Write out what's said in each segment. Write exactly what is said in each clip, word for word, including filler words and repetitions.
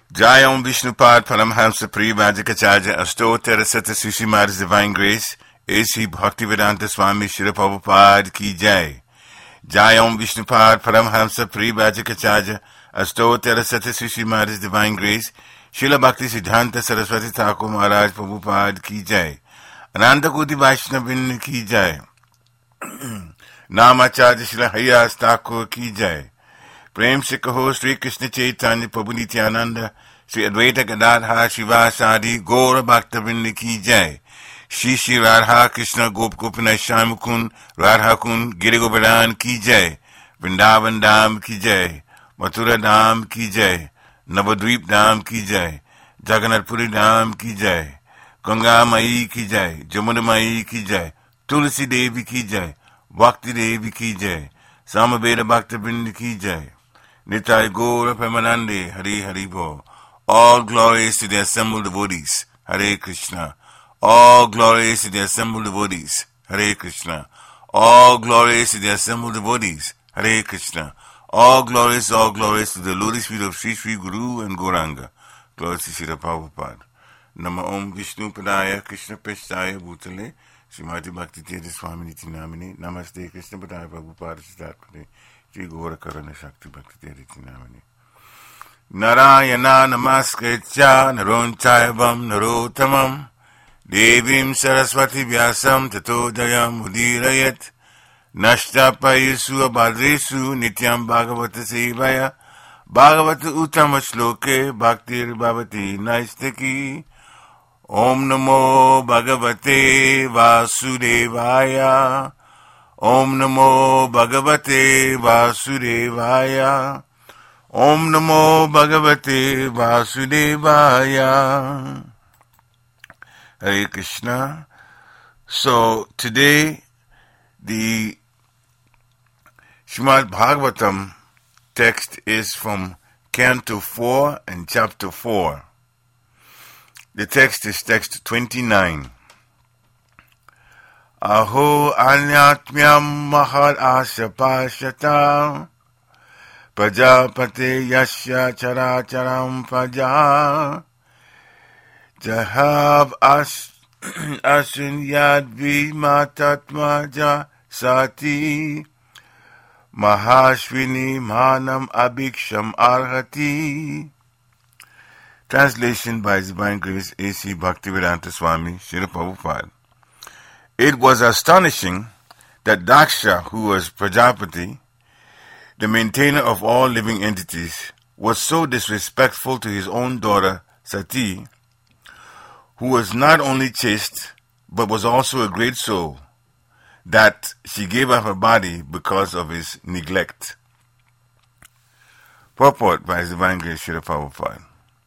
Jai Om Vishnupad Paramhamsa Parivajikacharya Astottara Sata Sushimara's Divine Grace A C Bhaktivedanta Swami Srila Prabhupada Ki Jai. Jai Om Vishnupad Paramhamsa Parivajikacharya Astottara Sata Sushimara's Divine Grace Srila Bhakti Siddhanta Saraswati Thakur Maharaj Prabhupada Ki Jai. Ananda Koti Vaishnavin Ki Jai. Namacharya Srila Haryas Thakur Ki Jai. प्रेम से कहो श्री कृष्ण चैतन्य प्रभु नित्यानंद श्री अद्वैत गदाधर शिवासादि गौर भक्तवृंद की जय। श्री श्री राधा कृष्ण गोप गोपीनाथ श्याम कुंड राधा कुंड गिरि गोवर्धन की जय। वृंदावन धाम की जय। मथुरा धाम की जय। नवद्वीप धाम की जय। जगन्नाथपुरी धाम की जय। गंगा माई की जय। जमुना माई की जय। तुलसी देवी की जय। भक्ति देवी की जय। सामवेद भक्तवृंद की जय। Nitai Gaura Premanande, Hare Hare Bo. All glories to the assembled devotees, Hare Krishna. All glories to the assembled devotees, Hare Krishna. All glories to the assembled devotees, Hare Krishna. All glories, all glories to the lotus feet of Sri Sri Guru and Gauranga. Glories to Srila Prabhupada. Nama Om Vishnu Padaya Krishna Peshtaya Bhutale Srimati Bhakti Tirtha Swami Niti Namini. Namaste Krishna Padaya Prabhupada Siddharthapade Shri Gaura Karana Shakti Bhakti Tirtha Namini. Narayana Namaskritya Naronchayavam Narotamam Devim Saraswati Vyasam Tato Jayam Udirayat Nashtapayesu Abhadresu Nityam Bhagavata Sevaya Bhagavata Uttama Shloke Bhaktir Bhavati Naistaki. Om Namo Bhagavate Vasudevaya. Om Namo Bhagavate Vasudevaya. Om Namo Bhagavate Vasudevaya. Hare Krishna. So today the Srimad Bhagavatam text is from Canto four and Chapter four. The text is text twenty-nine. Aho anyatmyam mahad asapashata Prajapate yasya characharam praja Jahab as asunyad vimatatmaja sati Mahashvini manam abhiksham arhati. Translation by His Divine Grace A C Bhaktivedanta Swami Srila Prabhupada. It was astonishing that Daksha, who was Prajapati, the maintainer of all living entities, was so disrespectful to his own daughter Sati, who was not only chaste but was also a great soul, that she gave up her body because of his neglect. Purport by His Divine Grace Srila Prabhupada.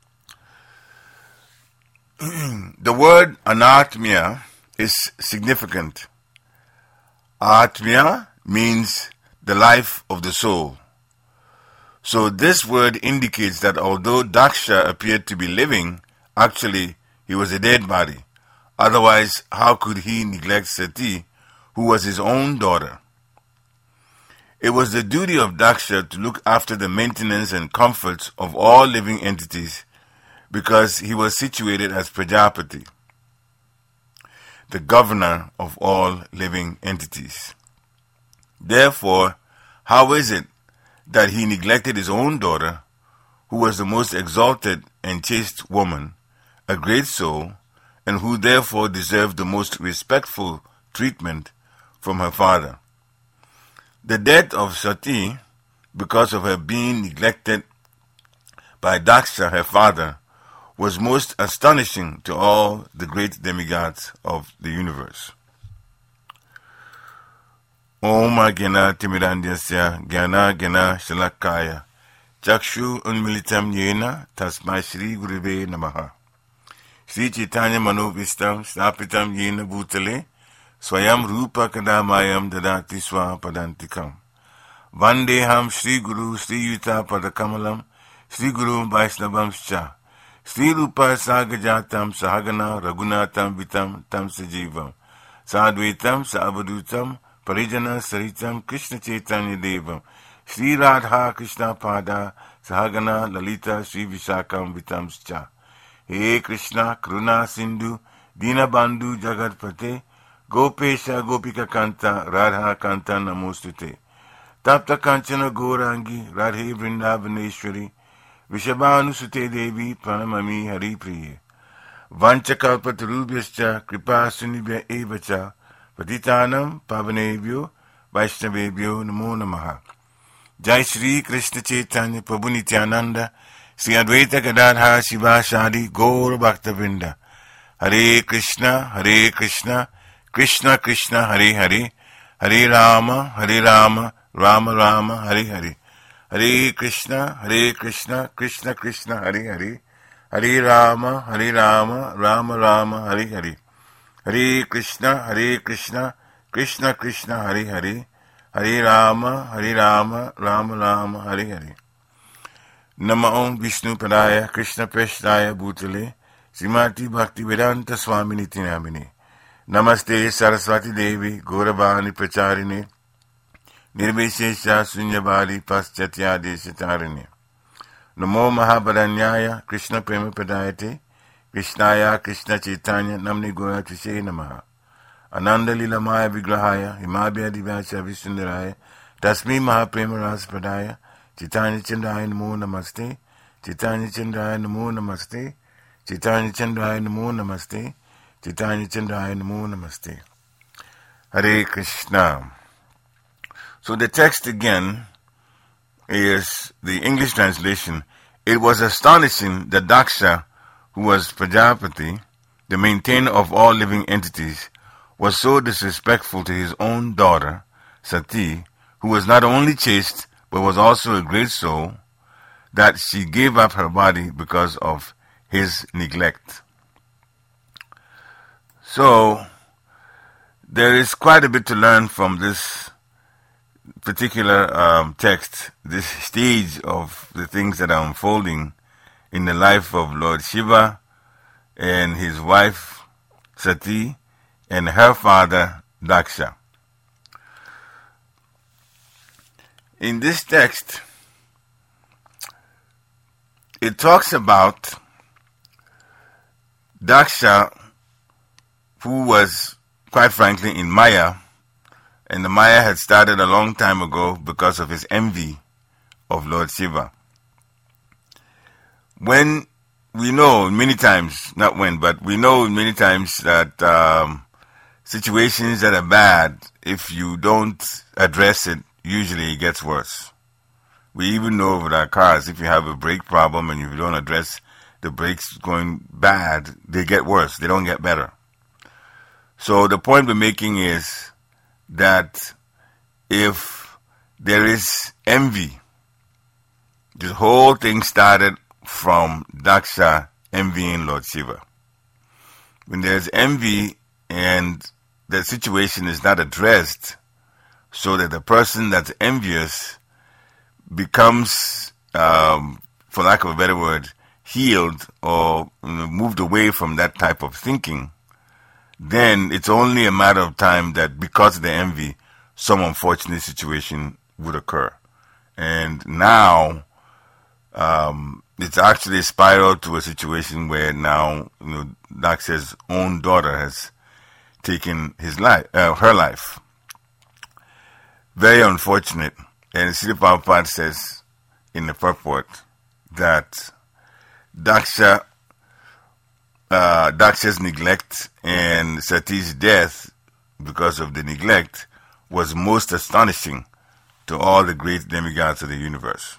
The word anatmya is significant. Atmya means the life of the soul. So this word indicates that although Daksha appeared to be living, actually he was a dead body. Otherwise, how could he neglect Sati, who was his own daughter? It was the duty of Daksha to look after the maintenance and comforts of all living entities, because he was situated as Prajapati, the governor of all living entities. Therefore, how is it that he neglected his own daughter, who was the most exalted and chaste woman, a great soul, and who therefore deserved the most respectful treatment from her father? The death of Sati, because of her being neglected by Daksha, her father, was most astonishing to all the great demigods of the universe. Om Agena Timirandyasya Gyana Gena Shalakaya Chakshu Unmilitam Yena Tasmai Shri Guruve Namaha. Shri Chaitanya Manovistam Stapitam Yena Bhutale Swayam Rupa Kadamayam Dadati Swa Padantikam. Vandeham Shri Guru Shri Yuta Padakamalam Shri Guru Vaisnavam Scha Sri Rupa Sagajatam Sahagana Raghunatam Vitam Tam Sajivam Sadvaitam Savadutam Parijana Saritam Krishna Chaitanya Devam Sri Radha Krishna Pada Sahagana Lalita Sri Vishakam Vitamscha. He Krishna Kruna Sindhu Dinabandhu Jagatpate Gopesha Gopika Kanta Radha Kanta Namostute. Tapta Kanchana Gaurangi Radhe Vrindavaneshwari Vishabhanu Sute Devi Pranamami Hari Priye. Vanchakalpatarubhyascha Kripa Sunibhya Evacha Patitanam Pavanebhyo Vaishnavebhyo Namo Namaha. Jai Shri Krishna Chaitanya Prabhu Nityananda Sri Advaita Gadadhar Shivasadi Gaura Bhaktavinda. Hare Krishna, Hare Krishna, Krishna Krishna, Hare Hare, Hare Rama, Hare Rama, Rama Rama, Hare Hare. Hare Krishna, Hare Krishna, Krishna Krishna, Hare Hare, Hare Rama, Hare Rama, Rama Rama, Hare Hare. Hare Krishna, Hare Krishna, Krishna Krishna, Hare Hare, Hare Rama, Hare Rama, Rama Rama, Hare Hare. Namo Vishnu Padaya, Krishna Peshtaya Bhutale, Srimati Bhakti Vedanta Swami Niti Namine. Namaste Saraswati Devi, Gauravani Pracharine, Nirvishesha Sunyabali Paschatya Deshatarine. Namo Mahabharanyaya, Krishna Prema Padayate, Krishnaya Krishna Chaitanya Namni Goya Trishe Namaha. Ananda Lila Maya Vigrahaya, Himabhya Divyacha Vissundaraya, Tasmi Mahaprema Ras Padaya, Chaitanya Chandraya Namo Namaste, Chaitanya Chandraya Namo Namaste, Chaitanya Chandraya Namo Namaste, Chaitanya Chandraya Namo Namaste. Hare Krishna. So the text again is the English translation. It was astonishing that Daksha, who was Prajapati, the maintainer of all living entities, was so disrespectful to his own daughter, Sati, who was not only chaste, but was also a great soul, that she gave up her body because of his neglect. So, there is quite a bit to learn from this particular um, text, this stage of the things that are unfolding in the life of Lord Shiva and his wife, Sati, and her father, Daksha. In this text, it talks about Daksha, who was, quite frankly, in Maya, and the Maya had started a long time ago because of his envy of Lord Shiva. When we know many times, not when, but we know many times that um, situations that are bad, if you don't address it, usually it gets worse. We even know with our cars, if you have a brake problem and if you don't address the brakes going bad, they get worse. They don't get better. So the point we're making is that if there is envy, this whole thing started from Daksha envying Lord Shiva. When there's envy and the situation is not addressed, so that the person that's envious becomes, um, for lack of a better word, healed or you know, moved away from that type of thinking, then it's only a matter of time that because of the envy, some unfortunate situation would occur. And now, um, it's actually spiraled to a situation where now, you know, Daksha's own daughter has taken his life, uh, her life. Very unfortunate. And Srila Prabhupada says in the purport that Daksha, uh, Daksha's neglect and Sati's death because of the neglect was most astonishing to all the great demigods of the universe.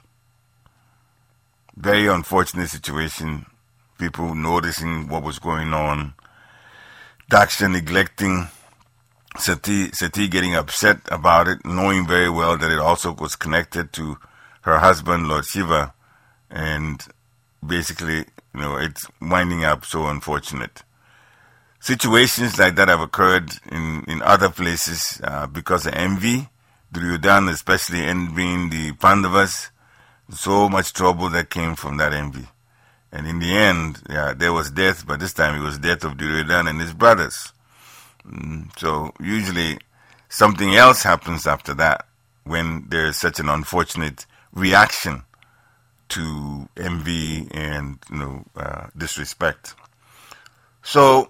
Very unfortunate situation. People noticing what was going on. Daksha neglecting Sati, Sati getting upset about it, knowing very well that it also was connected to her husband, Lord Shiva, and basically, you know, it's winding up so unfortunate. Situations like that have occurred in, in other places uh, because of envy. Duryodhana especially envying the Pandavas. So much trouble that came from that envy. And in the end, yeah, there was death, but this time it was death of Duryodhana and his brothers. So usually something else happens after that when there is such an unfortunate reaction to envy and, you know, uh, disrespect. So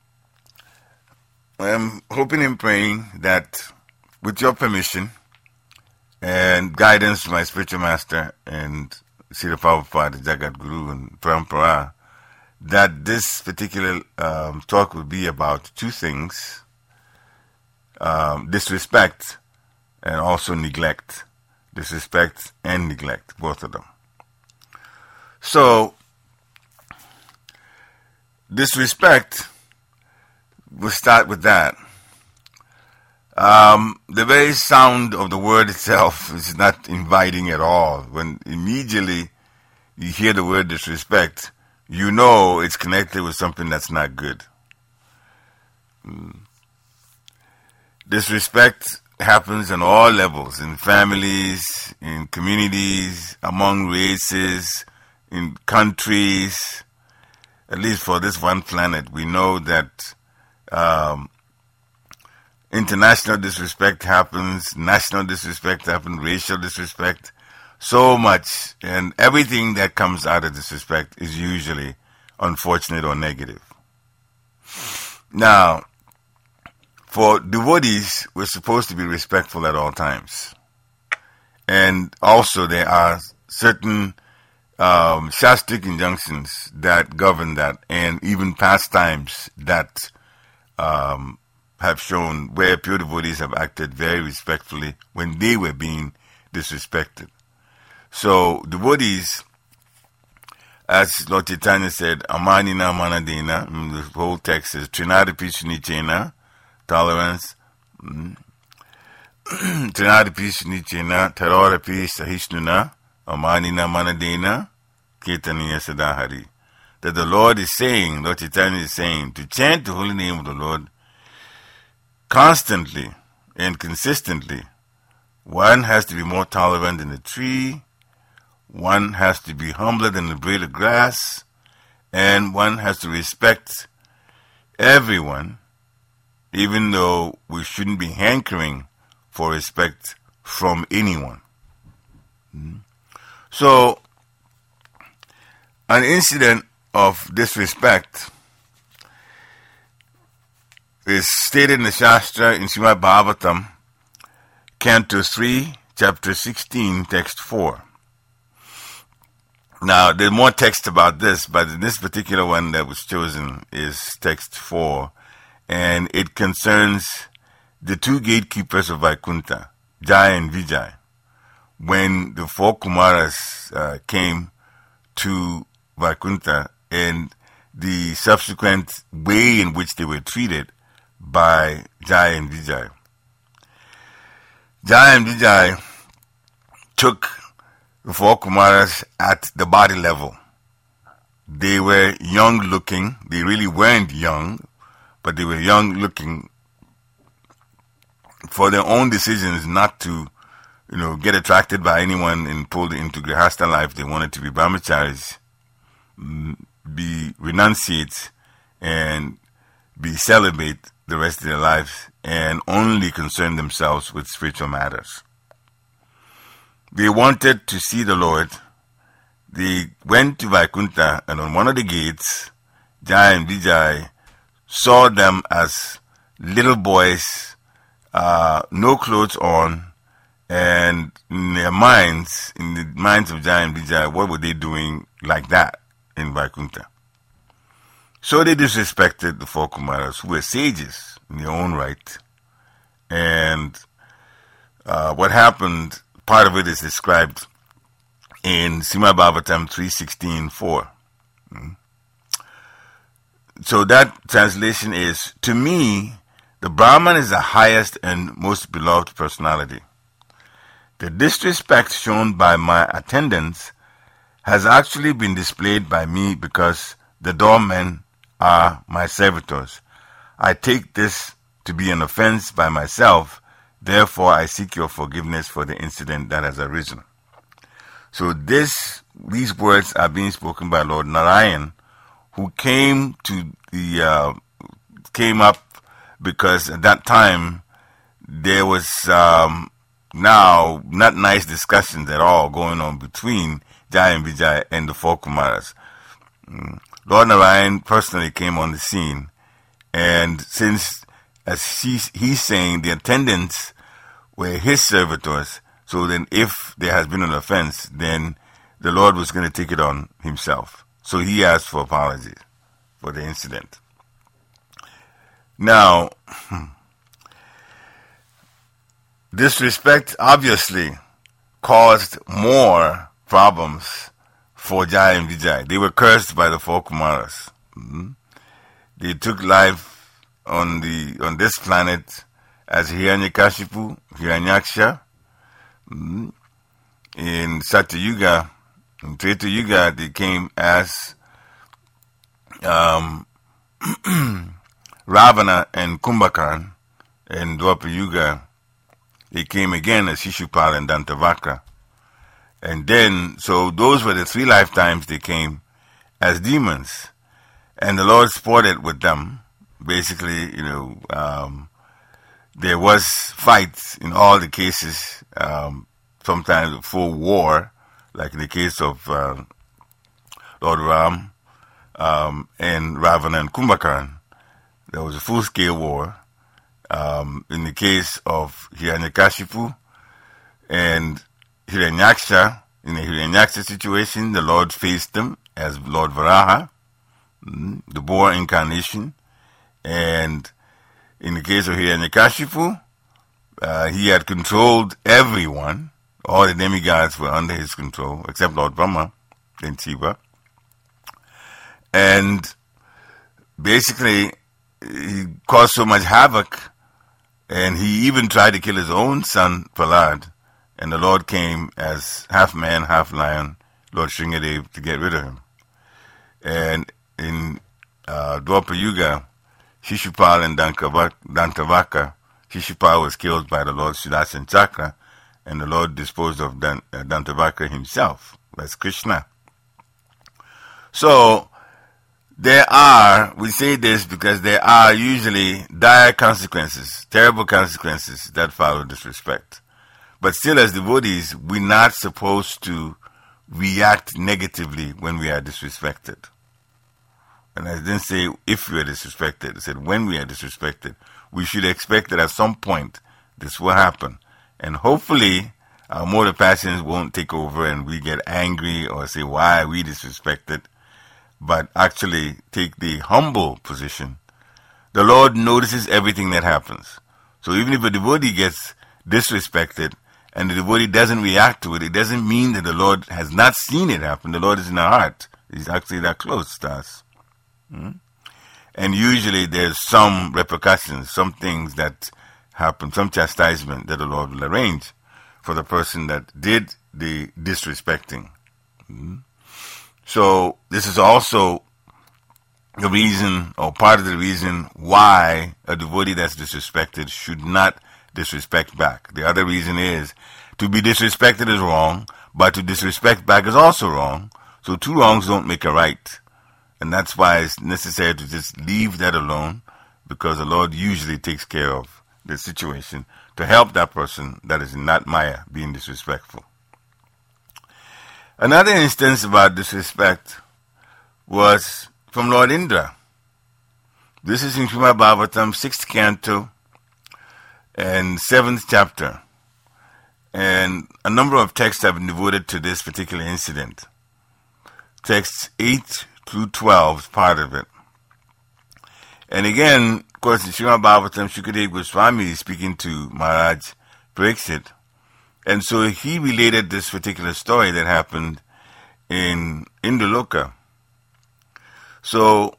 I'm hoping and praying that, with your permission and guidance from my spiritual master and Srila Prabhupada, Jagat Guru and Parampara, that this particular um, talk will be about two things, um, disrespect and also neglect. Disrespect and neglect, both of them. So, disrespect, we'll start with that. Um, the very sound of the word itself is not inviting at all. When immediately you hear the word disrespect, you know it's connected with something that's not good. Mm. Disrespect happens on all levels, in families, in communities, among races, in countries. At least for this one planet, we know that um, international disrespect happens, national disrespect happens, racial disrespect, so much, and everything that comes out of disrespect is usually unfortunate or negative. Now, for devotees, we're supposed to be respectful at all times. And also there are certain um, Shastric injunctions that govern that, and even pastimes that um, have shown where pure devotees have acted very respectfully when they were being disrespected. So devotees, as Lord Chaitanya said, Amanina Manadena, the whole text is Trinadapi Shunichena, tolerance, Trinadapi Shunichena, Tarorapi Sahishnuna, Amanina Manadena, Ketaniya Sadahari. That the Lord is saying, Lord Chaitanya is saying, to chant the holy name of the Lord constantly and consistently, one has to be more tolerant than a tree, one has to be humbler than the blade of grass, and one has to respect everyone, even though we shouldn't be hankering for respect from anyone. Mm-hmm. So, an incident of disrespect is stated in the Shastra in Srimad Bhagavatam, Canto three, Chapter sixteen, Text four. Now, there's more text about this, but this particular one that was chosen is Text four, and it concerns the two gatekeepers of Vaikuntha, Jaya and Vijay. When the four Kumaras uh, came to Vaikuntha and the subsequent way in which they were treated by Jaya and Vijay. Jaya and Vijay took the four Kumaras at the body level. They were young looking. They really weren't young, but they were young looking for their own decisions not to, you know, get attracted by anyone and pulled into Grihastha life. They wanted to be brahmacharis, be renunciates, and be celibate the rest of their lives, and only concern themselves with spiritual matters. They wanted to see the Lord. They went to Vaikuntha, and on one of the gates, Jaya and Vijay saw them as little boys, uh, no clothes on, and in their minds, in the minds of Jaya and Vijay, what were they doing like that in Vaikuntha? So they disrespected the four Kumaras, who were sages in their own right. And uh, what happened, part of it is described in Srimad Bhagavatam three sixteen four. Mm. So that translation is, to me, the Brahman is the highest and most beloved personality. The disrespect shown by my attendants has actually been displayed by me because the doormen are my servitors. I take this to be an offense by myself, therefore I seek your forgiveness for the incident that has arisen. So this, these words are being spoken by Lord Narayan, who came to the, uh, came up because at that time there was um, now not nice discussions at all going on between Jai and Vijay and the four Kumaras. Mm. Lord Narayan personally came on the scene, and since, as he, he's saying, the attendants were his servitors, so then if there has been an offense, then the Lord was going to take it on himself. So he asked for apologies for the incident. Now, disrespect obviously caused more problems for Jai and Vijay. They were cursed by the four Kumaras. Mm-hmm. They took life on the on this planet as Hiranyakashipu, Hiranyaksha. Mm-hmm. In Satyuga, in Treta Yuga, they came as um, Ravana and Kumbhakarna. In Dwapara Yuga, they came again as Shishupal and Dantavakra. And then, so those were the three lifetimes they came as demons. And the Lord sported with them. Basically, you know, um, there was fights in all the cases, um, sometimes full war, like in the case of uh, Lord Ram um, and Ravana and Kumbhakarna. There was a full-scale war. Um, in the case of Hiranyakashipu and Hiranyaksha, in the Hiranyaksha situation, the Lord faced them as Lord Varaha, mm, the boar incarnation. And in the case of Hiranyakashipu, uh, he had controlled everyone. All the demigods were under his control, except Lord Brahma and Shiva. And basically, he caused so much havoc, and he even tried to kill his own son, Prahlad. And the Lord came as half man, half lion, Lord Shringadev, to get rid of him. And in uh, Dwapara Yuga, Shishupal and Dantavaka, Shishupal was killed by the Lord Sudarshan Chakra, and the Lord disposed of Dan, uh, Dantavaka himself. That's Krishna. So, there are, we say this because there are usually dire consequences, terrible consequences that follow disrespect. But still, as devotees, we're not supposed to react negatively when we are disrespected. And I didn't say if we are disrespected. I said when we are disrespected. We should expect that at some point this will happen. And hopefully our motor passions won't take over and we get angry or say, why are we disrespected? But actually take the humble position. The Lord notices everything that happens. So even if a devotee gets disrespected, and the devotee doesn't react to it, it doesn't mean that the Lord has not seen it happen. The Lord is in our heart. He's actually that close to us. Hmm? And usually there's some repercussions, some things that happen, some chastisement that the Lord will arrange for the person that did the disrespecting. Hmm? So this is also the reason, or part of the reason, why a devotee that's disrespected should not disrespect back. The other reason is, to be disrespected is wrong, but to disrespect back is also wrong. So two wrongs don't make a right. And that's why it's necessary to just leave that alone, because the Lord usually takes care of the situation to help that person that is not Maya being disrespectful. Another instance about disrespect was from Lord Indra. This is in Srimad Bhagavatam, sixth canto, and seventh chapter, and a number of texts have been devoted to this particular incident. Texts eight through twelve is part of it. And again, of course, in Srimad Bhagavatam, Shukadeva Goswami is speaking to Maharaj Pariksit, and so he related this particular story that happened in Indraloka. So,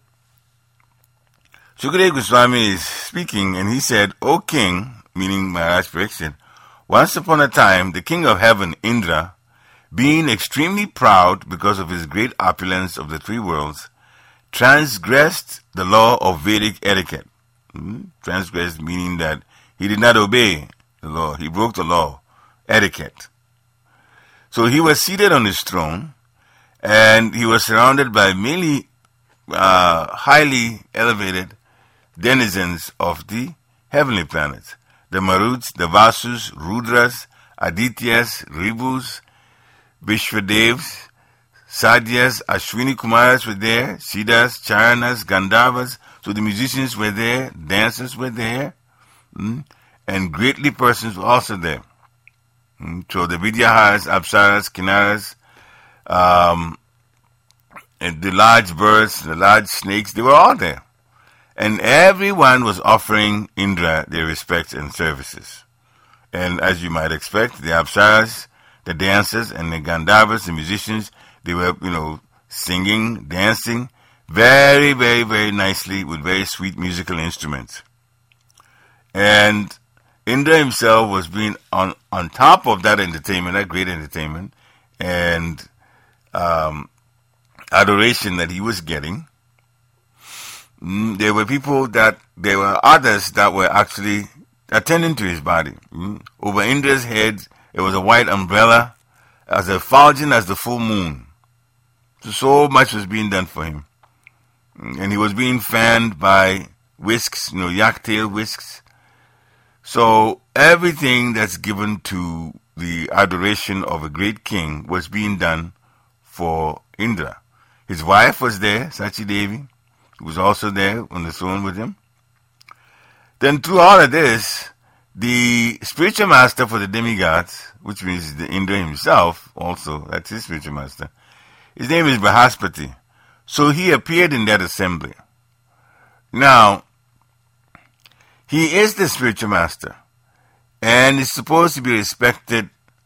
Shukadeva Goswami is speaking, and he said, O king, meaning Maharaj Pariksit, once upon a time, the king of heaven, Indra, being extremely proud because of his great opulence of the three worlds, transgressed the law of Vedic etiquette. Hmm? Transgressed meaning that he did not obey the law. He broke the law, etiquette. So he was seated on his throne, and he was surrounded by many uh, highly elevated denizens of the heavenly planets. The Maruts, the Vasus, Rudras, Adityas, Ribus, Vishwadevs, Sadhyas, Ashwini Kumaras were there, Siddhas, Charanas, Gandharvas. So the musicians were there, dancers were there, mm, and greatly persons were also there. Mm, so the Vidyaharas, Apsaras, Kinnaras, um, and the large birds, the large snakes, they were all there. And everyone was offering Indra their respects and services. And as you might expect, the Apsaras, the dancers, and the Gandharvas, the musicians, they were, you know, singing, dancing, very, very, very nicely with very sweet musical instruments. And Indra himself was being on, on top of that entertainment, that great entertainment, and um, adoration that he was getting. Mm, there were people that, there were others that were actually attending to his body. Mm. Over Indra's head, there was a white umbrella, as effulgent as the full moon. So, so much was being done for him. And he was being fanned by whisks, you know, yak-tail whisks. So everything that's given to the adoration of a great king was being done for Indra. His wife was there, Sachi Devi, who was also there on the throne with him. Then through all of this, the spiritual master for the demigods, which means the Indra himself also, that's his spiritual master, his name is Brihaspati. So he appeared in that assembly. Now, he is the spiritual master and is supposed to be respected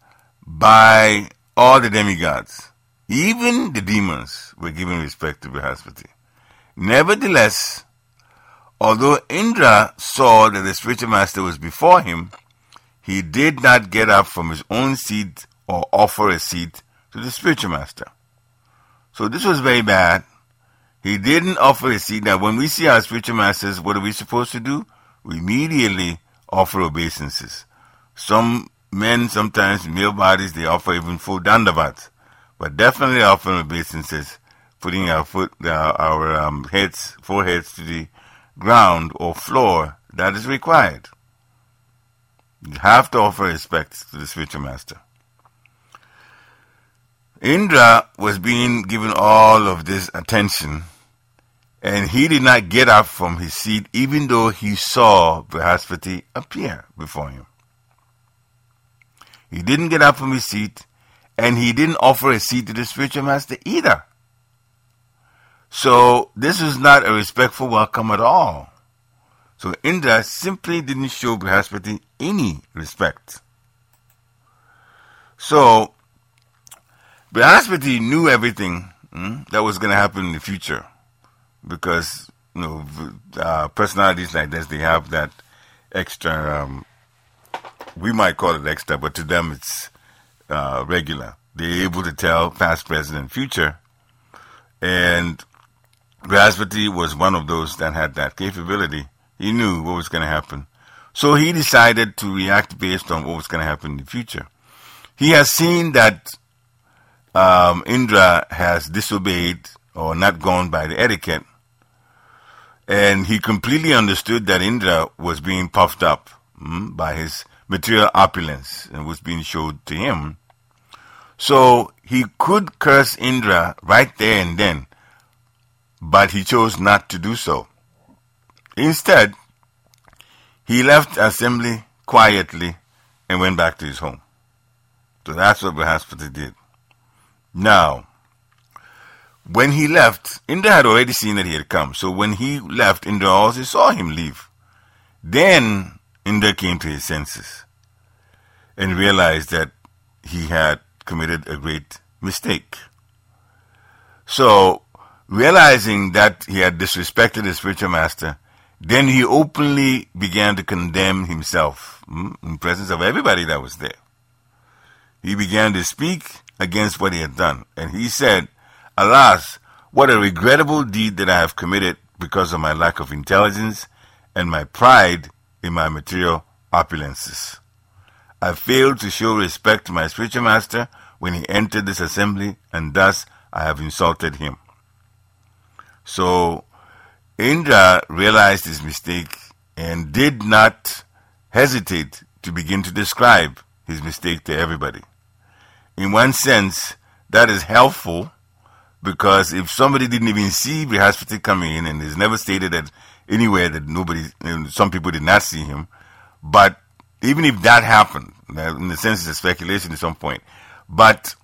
by all the demigods. Even the demons were given respect to Brihaspati. Nevertheless, although Indra saw that the spiritual master was before him, he did not get up from his own seat or offer a seat to the spiritual master. So this was very bad. He didn't offer a seat. Now, when we see our spiritual masters, what are we supposed to do? We immediately offer obeisances. Some men, sometimes male bodies, they offer even full dandavats, but definitely offering obeisances, putting our foot, our, our um, heads, foreheads to the ground or floor, that is required. You have to offer respect to the spiritual master. Indra was being given all of this attention, and he did not get up from his seat even though he saw Brihaspati appear before him. He didn't get up from his seat, and he didn't offer a seat to the spiritual master either. So this was not a respectful welcome at all. So Indra simply didn't show Brihaspati any respect. So Brihaspati knew everything mm, that was going to happen in the future, because you know uh, personalities like this, they have that extra. Um, we might call it extra, but to them it's uh, regular. They're able to tell past, present, and future, and Brihaspati was one of those that had that capability. He knew what was going to happen, so he decided to react based on what was going to happen in the future. He has seen that Um, Indra has disobeyed or not gone by the etiquette, and he completely understood that Indra was being puffed up mm, by his material opulence and was being showed to him. So he could curse Indra right there and then, but he chose not to do so. Instead, he left assembly quietly and went back to his home. So that's what Brihaspati did. Now, when he left, Indra had already seen that he had come. So when he left, Indra also saw him leave. Then Indra came to his senses and realized that he had committed a great mistake. So, realizing that he had disrespected his spiritual master, then he openly began to condemn himself mm, in presence of everybody that was there. He began to speak against what he had done. And he said, "Alas, what a regrettable deed that I have committed because of my lack of intelligence and my pride in my material opulences. I failed to show respect to my spiritual master when he entered this assembly, and thus I have insulted him." So Indra realized his mistake and did not hesitate to begin to describe his mistake to everybody. In one sense, that is helpful because if somebody didn't even see Brihaspati coming in, and it's never stated that anywhere that nobody, you know, some people did not see him, but even if that happened, in the sense it's a speculation at some point, but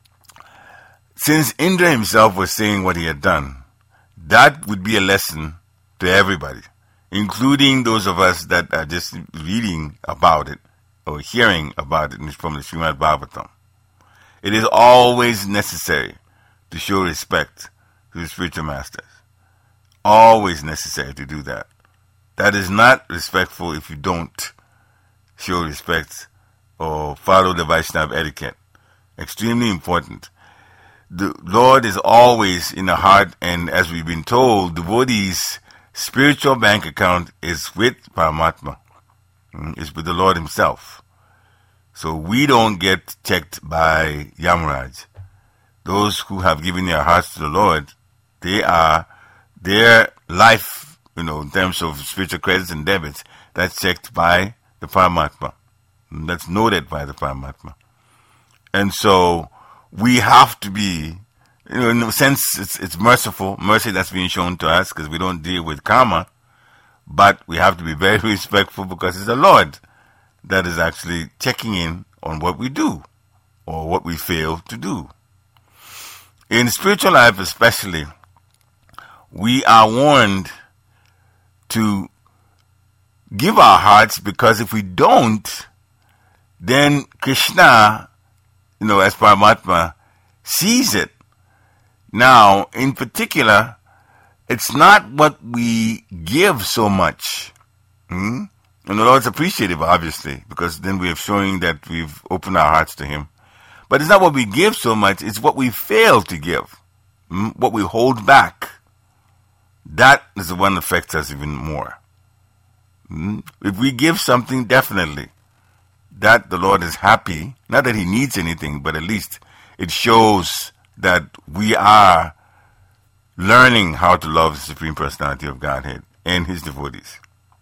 since Indra himself was saying what he had done, that would be a lesson to everybody, including those of us that are just reading about it or hearing about it from the Srimad Bhagavatam. It is always necessary to show respect to the spiritual masters. Always necessary to do that. That is not respectful if you don't show respect or follow the Vaishnava etiquette. Extremely important. The Lord is always in the heart, and as we've been told, devotees' spiritual bank account is with Paramatma. It's with the Lord himself. So we don't get checked by Yamaraj. Those who have given their hearts to the Lord, they are, their life, you know, in terms of spiritual credits and debits, that's checked by the Paramatma. That's noted by the Paramatma. And so we have to be, you know, in a sense, it's, it's merciful, mercy that's being shown to us because we don't deal with karma, but we have to be very respectful because it's the Lord that is actually checking in on what we do or what we fail to do. In spiritual life especially, we are warned to give our hearts, because if we don't, then Krishna, you know, as Paramatma, sees it. Now, in particular, it's not what we give so much. Hmm? And the Lord's appreciative, obviously, because then we are showing that we've opened our hearts to Him. But it's not what we give so much, it's what we fail to give. Hmm? What we hold back. That is the one that affects us even more. Hmm? If we give something, definitely, that the Lord is happy. Not that He needs anything, but at least it shows that we are learning how to love the Supreme Personality of Godhead and His devotees.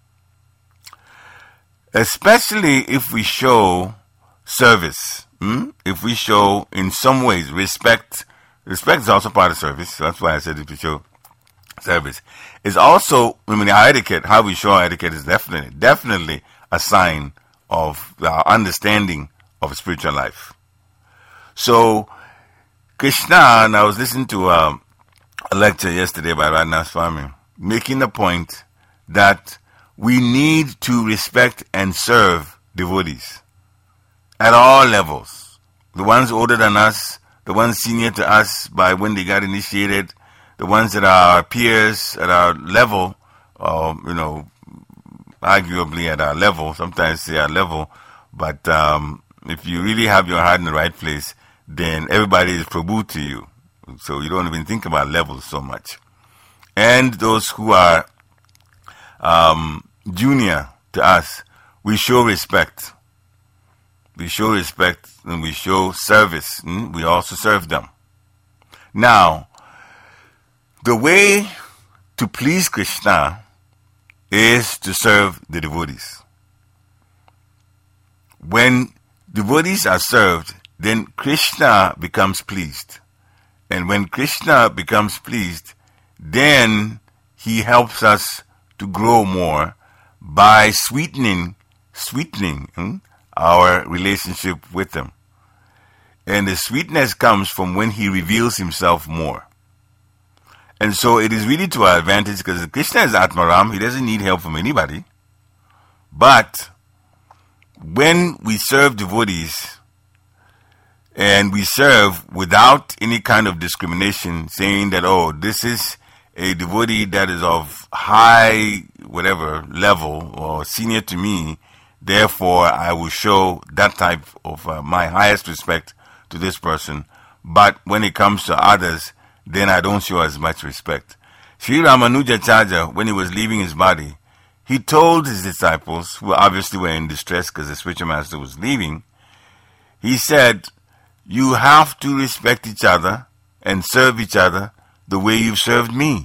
Especially if we show service, hmm? If we show in some ways respect. Respect is also part of service. So that's why I said if we show service. It's also, I mean, our etiquette, how we show our etiquette is definitely, definitely a sign of our understanding of spiritual life. So, Krishna, and I was listening to a, a lecture yesterday by Radhanath Swami, making the point that we need to respect and serve devotees at all levels. The ones older than us, the ones senior to us by when they got initiated, the ones that are our peers at our level, or, you know, arguably at our level, sometimes say our level, but um, if you really have your heart in the right place, then everybody is Prabhu to you. So you don't even think about levels so much. And those who are um, junior to us, we show respect. We show respect and we show service. Mm? We also serve them. Now, the way to please Krishna is to serve the devotees. When devotees are served, then Krishna becomes pleased. And when Krishna becomes pleased, then He helps us to grow more by sweetening, sweetening hmm, our relationship with Him. And the sweetness comes from when He reveals Himself more. And so it is really to our advantage because Krishna is Atmaram. He doesn't need help from anybody. But when we serve devotees and we serve without any kind of discrimination, saying that, oh, this is a devotee that is of high, whatever, level or senior to me, therefore I will show that type of uh, my highest respect to this person. But when it comes to others, then I don't show as much respect. Sri Ramanujacharya, when he was leaving his body, he told his disciples, who obviously were in distress because the spiritual master was leaving, he said, you have to respect each other and serve each other the way you've served me.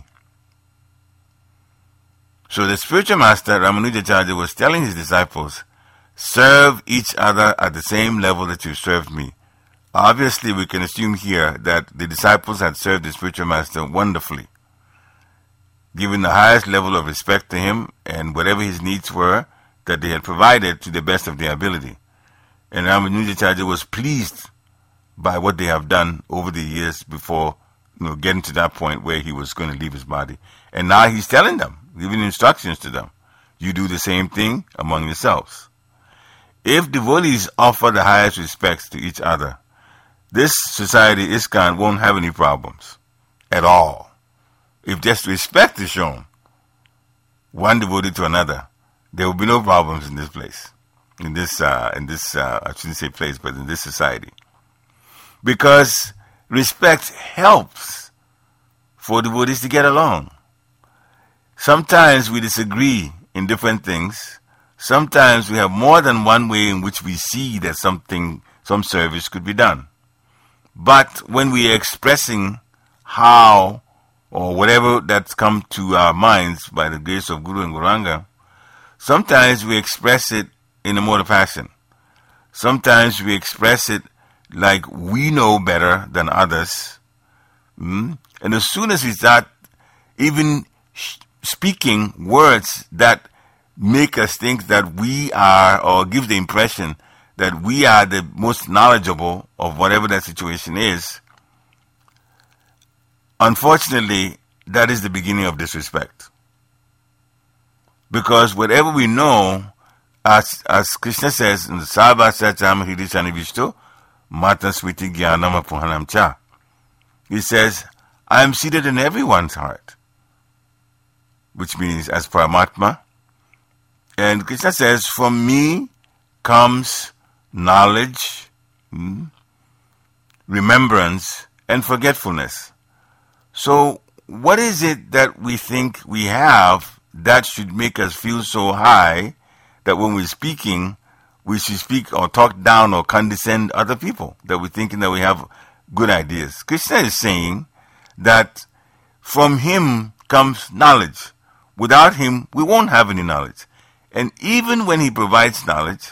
So the spiritual master, Ramanujacharya, was telling his disciples, serve each other at the same level that you served me. obviously we can assume here that the disciples had served the spiritual master wonderfully, given the highest level of respect to him and whatever his needs were, that they had provided to the best of their ability. And Ramanujacharya was pleased by what they have done over the years before, you know, getting to that point where he was going to leave his body. And now he's telling them, giving instructions to them. You do the same thing among yourselves. If devotees offer the highest respects to each other, this society, ISKCON, won't have any problems at all. If just respect is shown, one devotee to another, there will be no problems in this place. In this, uh, in this, uh, I shouldn't say place, but in this society. Because respect helps for devotees to get along. Sometimes we disagree in different things. Sometimes we have more than one way in which we see that something, some service could be done. But when we are expressing how or whatever that's come to our minds by the grace of Guru and Gauranga, sometimes we express it in a mode of passion. Sometimes we express it like we know better than others. Mm? And as soon as we start even sh- speaking words that make us think that we are, or give the impression that we are the most knowledgeable of whatever that situation is, unfortunately, that is the beginning of disrespect. Because whatever we know, as, as Krishna says in the Sarvasya Chama Hridaya Sanivishto, Mata Smriti Jnanam Apuhanam Cha, he says, I am seated in everyone's heart, which means as Paramatma. And Krishna says, from me comes knowledge, hmm, remembrance, and forgetfulness. So, what is it that we think we have that should make us feel so high that when we're speaking, we should speak or talk down or condescend other people, that we're thinking that we have good ideas? Krishna is saying that from him comes knowledge. Without him, we won't have any knowledge. And even when he provides knowledge,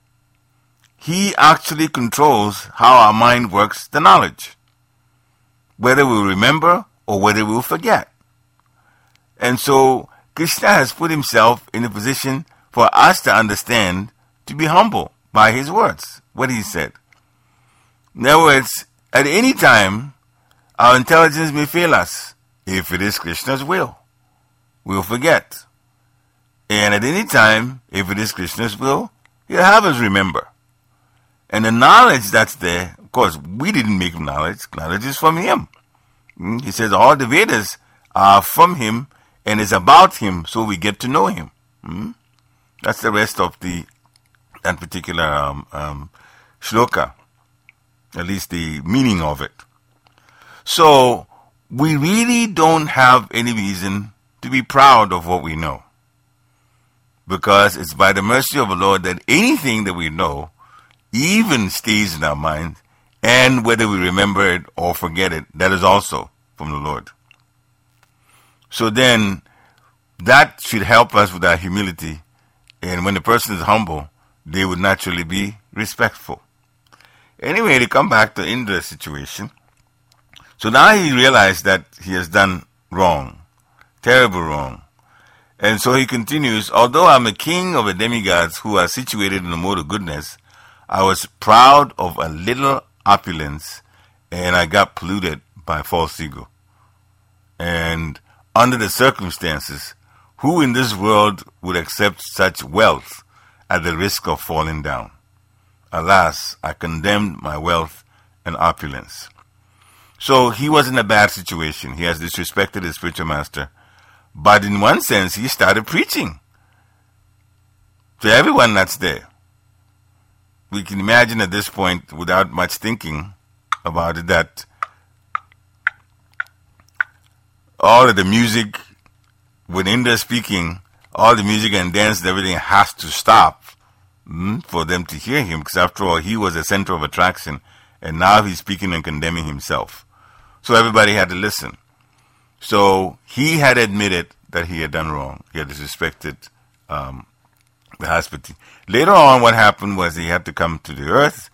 he actually controls how our mind works the knowledge, whether we remember or whether we will forget. And so Krishna has put himself in a position for us to understand, to be humble by his words, what he said. In other words, at any time, our intelligence may fail us. If it is Krishna's will, we'll forget. And at any time, if it is Krishna's will, he'll have us remember. And the knowledge that's there, of course, we didn't make knowledge. Knowledge is from him. He says all the Vedas are from him and is about him, so we get to know him. That's the rest of the that particular um, um, shloka, at least the meaning of it. So we really don't have any reason to be proud of what we know, because it's by the mercy of the Lord that anything that we know even stays in our mind, and whether we remember it or forget it, that is also from the Lord. So then, that should help us with our humility, and when the person is humble, they would naturally be respectful. Anyway, to come back to Indra's situation, so now he realized that he has done wrong, terrible wrong. And so he continues, although I'm a king of the demigods who are situated in the mode of goodness, I was proud of a little opulence, and I got polluted by false ego. And under the circumstances, who in this world would accept such wealth at the risk of falling down? Alas, I condemned my wealth and opulence. So he was in a bad situation. He has disrespected his spiritual master. But in one sense, he started preaching to everyone that's there. We can imagine at this point, without much thinking about it, that all of the music, when Indra is speaking, all the music and dance and everything has to stop mm, for them to hear him, because after all, he was the center of attraction, and now he's speaking and condemning himself. So everybody had to listen. So he had admitted that he had done wrong. He had disrespected um, the Haspati. Later on, what happened was he had to come to the earth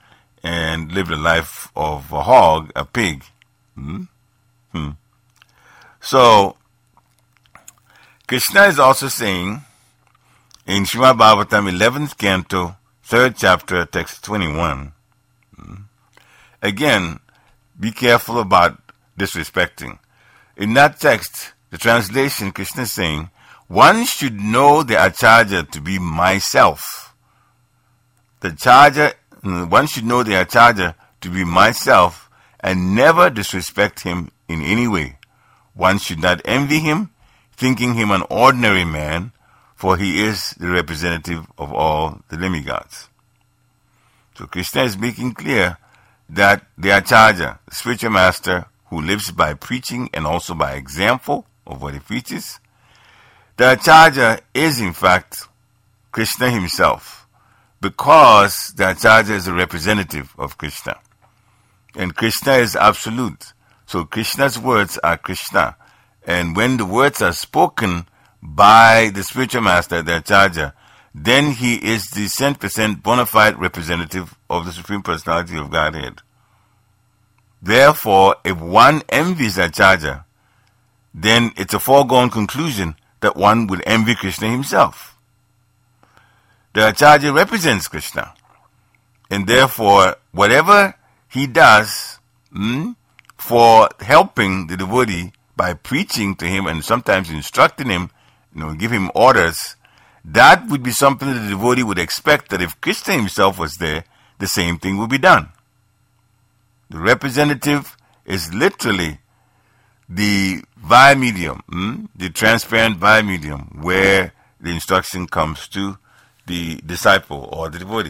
and live the life of a hog, a pig. Hmm? Hmm. So, Krishna is also saying in Srimad Bhagavatam, eleventh canto, third chapter, text twenty-one, hmm, again, be careful about disrespecting. In that text, the translation, Krishna is saying, one should know the Acharya to be myself. The Acharya, one should know the Acharya to be myself and never disrespect him in any way. One should not envy him, thinking him an ordinary man, for he is the representative of all the demigods. So Krishna is making clear that the Acharya, the spiritual master who lives by preaching and also by example of what he preaches, the Acharya is in fact Krishna himself, because the Acharya is a representative of Krishna. And Krishna is absolute. So Krishna's words are Krishna. And when the words are spoken by the spiritual master, the Acharya, then he is the one hundred percent bona fide representative of the Supreme Personality of Godhead. Therefore, if one envies Acharya, then it's a foregone conclusion that one would envy Krishna himself. The Acharya represents Krishna. And therefore, whatever he does hmm, for helping the devotee by preaching to him and sometimes instructing him, you know, give him orders, that would be something that the devotee would expect that if Krishna himself was there, the same thing would be done. The representative is literally the via medium, hmm, the transparent via medium, where the instruction comes to the disciple or the devotee.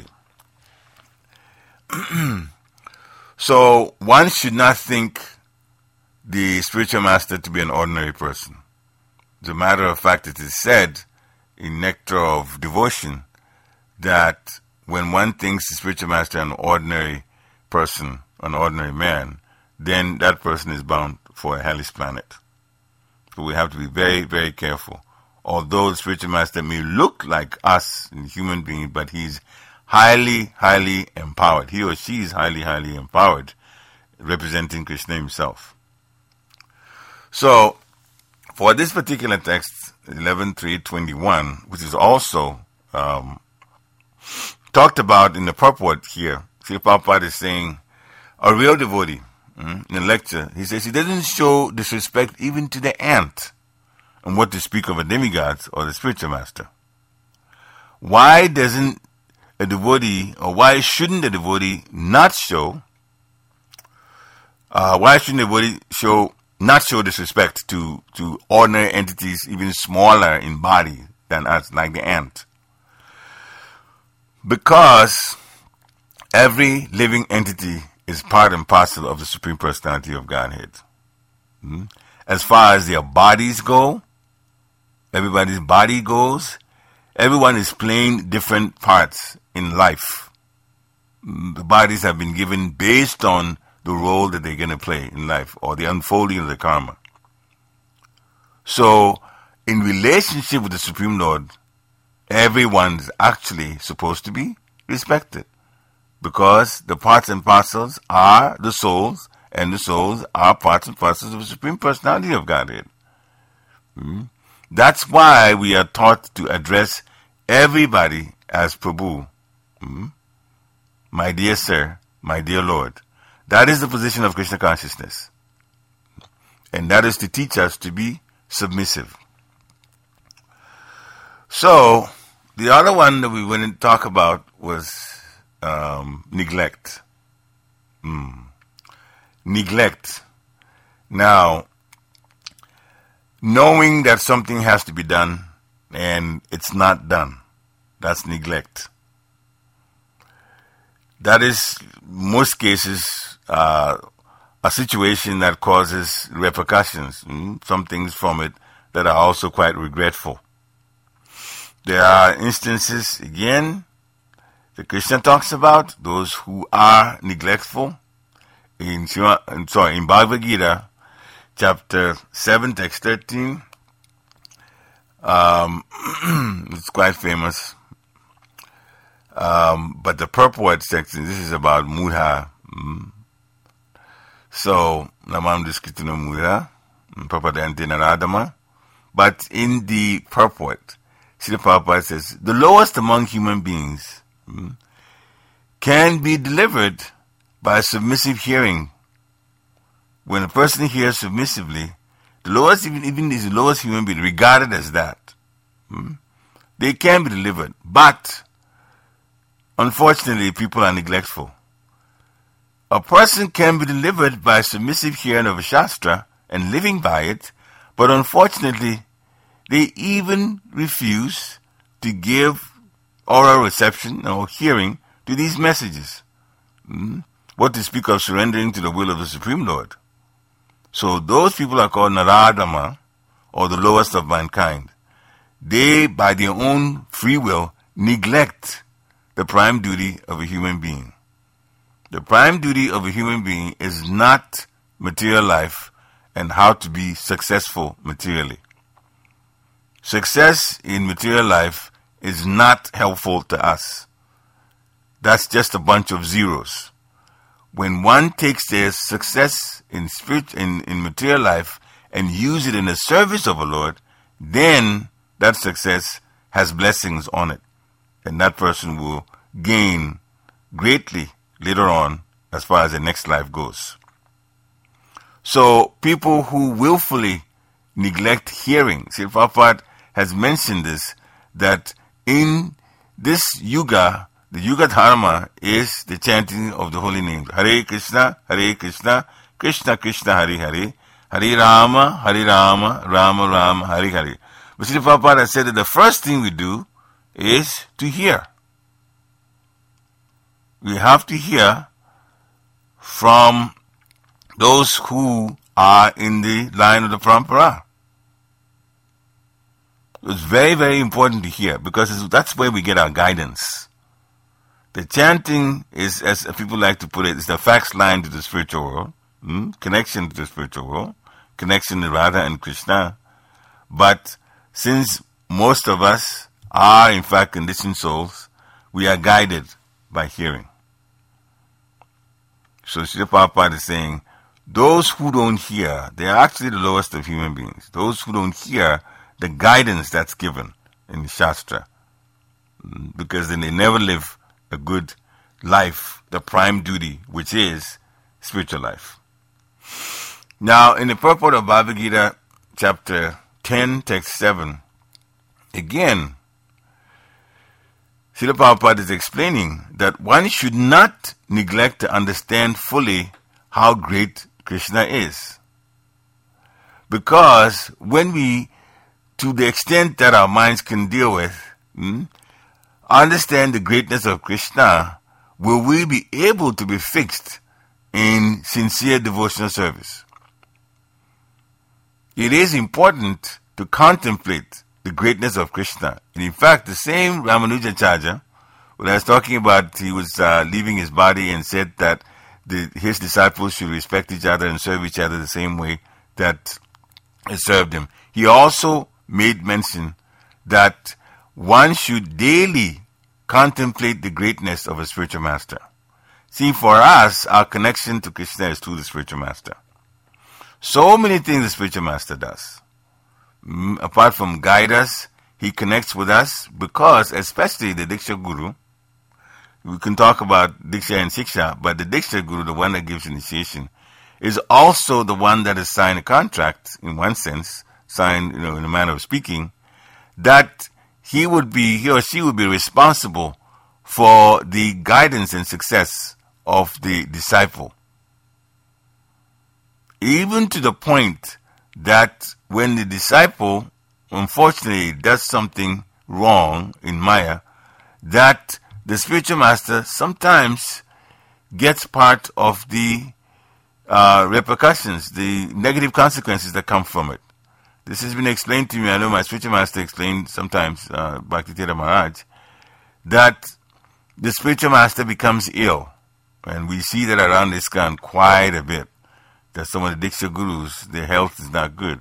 So one should not think the spiritual master to be an ordinary person. As a matter of fact, it is said in Nectar of Devotion that when one thinks the spiritual master an ordinary person, an ordinary man, then that person is bound for a hellish planet. So we have to be very, very careful. Although the spiritual master may look like us, human beings, but he's highly, highly empowered. He or she is highly, highly empowered, representing Krishna himself. So, for this particular text, eleven three twenty-one, which is also um, talked about in the purport here, Srila Prabhupada is saying, a real devotee, mm, in a lecture, he says he doesn't show disrespect even to the ant, and what to speak of a demigod or the spiritual master. Why doesn't a devotee, or why shouldn't a devotee not show, uh, why shouldn't a devotee show, not show disrespect to, to ordinary entities even smaller in body than us, like the ant? Because every living entity is part and parcel of the Supreme Personality of Godhead. Hmm? As far as their bodies go, everybody's body goes, everyone is playing different parts in life. The bodies have been given based on the role that they're going to play in life or the unfolding of the karma. So, in relationship with the Supreme Lord, everyone's actually supposed to be respected, because the parts and parcels are the souls, and the souls are parts and parcels of the Supreme Personality of Godhead. Hmm? That's why we are taught to address everybody as Prabhu. Hmm? My dear sir, my dear Lord. That is the position of Krishna consciousness. And that is to teach us to be submissive. So, the other one that we went to talk about was um, neglect. Mm. Neglect. Now, knowing that something has to be done and it's not done, that's neglect. That is, most cases, uh, a situation that causes repercussions, mm, some things from it that are also quite regretful. There are instances, again, that Krishna talks about, those who are neglectful. In, sorry, in Bhagavad Gita, chapter seven, text thirteen, um, it's quite famous. Um, but the purport section, this is about Mudha. Mm. So, namam diskitino Mudha, Papadante Naradama. But in the purport, Srila Prabhupada says, the lowest among human beings mm, can be delivered by submissive hearing. When a person hears submissively, the lowest, even, even the lowest human being, regarded as that, mm, they can be delivered. But, unfortunately, people are neglectful. A person can be delivered by submissive hearing of a Shastra and living by it, but unfortunately, they even refuse to give oral reception or hearing to these messages. Mm? What to speak of surrendering to the will of the Supreme Lord. So those people are called Naradama, or the lowest of mankind. They, by their own free will, neglect the prime duty of a human being. The prime duty of a human being is not material life and how to be successful materially. Success in material life is not helpful to us. That's just a bunch of zeros. When one takes their success in spirit, in, in material life and use it in the service of the Lord, then that success has blessings on it. And that person will gain greatly later on as far as the next life goes. So people who willfully neglect hearing, see, Prabhupada has mentioned this, that in this yuga, the yuga dharma is the chanting of the holy names. Hare Krishna, Hare Krishna, Krishna Krishna, Hare Hare, Hare Rama, Hare Rama, Rama Rama, Hare Hare. But Srila Prabhupada has said that the first thing we do is to hear. We have to hear from those who are in the line of the parampara. It's very, very important to hear because that's where we get our guidance. The chanting is, as people like to put it, is the fax line to the spiritual world, hmm? connection to the spiritual world, connection to Radha and Krishna. But since most of us are in fact conditioned souls, we are guided by hearing. So Srila Prabhupada is saying, those who don't hear, they are actually the lowest of human beings. Those who don't hear the guidance that's given in the Shastra, because then they never live a good life, the prime duty, which is spiritual life. Now, in the purport of Bhagavad Gita, chapter ten, text seven, again, Srila Prabhupada is explaining that one should not neglect to understand fully how great Krishna is. Because when we, to the extent that our minds can deal with, hmm, understand the greatness of Krishna, will we be able to be fixed in sincere devotional service. It is important to contemplate the greatness of Krishna. And in fact, the same Ramanujacharya, when I was talking about, he was uh, leaving his body and said that the, his disciples should respect each other and serve each other the same way that he served him. He also made mention that one should daily contemplate the greatness of a spiritual master. See, for us, our connection to Krishna is through the spiritual master. So many things the spiritual master does. Mm, apart from guide us, he connects with us because, especially the Diksha Guru, we can talk about Diksha and Siksha, but the Diksha Guru, the one that gives initiation, is also the one that has signed a contract, in one sense, signed, you know, in a manner of speaking, that he would be, he or she would be responsible for the guidance and success of the disciple. Even to the point that when the disciple, unfortunately, does something wrong in Maya, that the spiritual master sometimes gets part of the uh, repercussions, the negative consequences that come from it. This has been explained to me. I know my spiritual master explained sometimes, uh, Bhakti-tirtha Maharaj, that the spiritual master becomes ill. And we see that around ISKCON quite a bit, that some of the Diksha Gurus, their health is not good.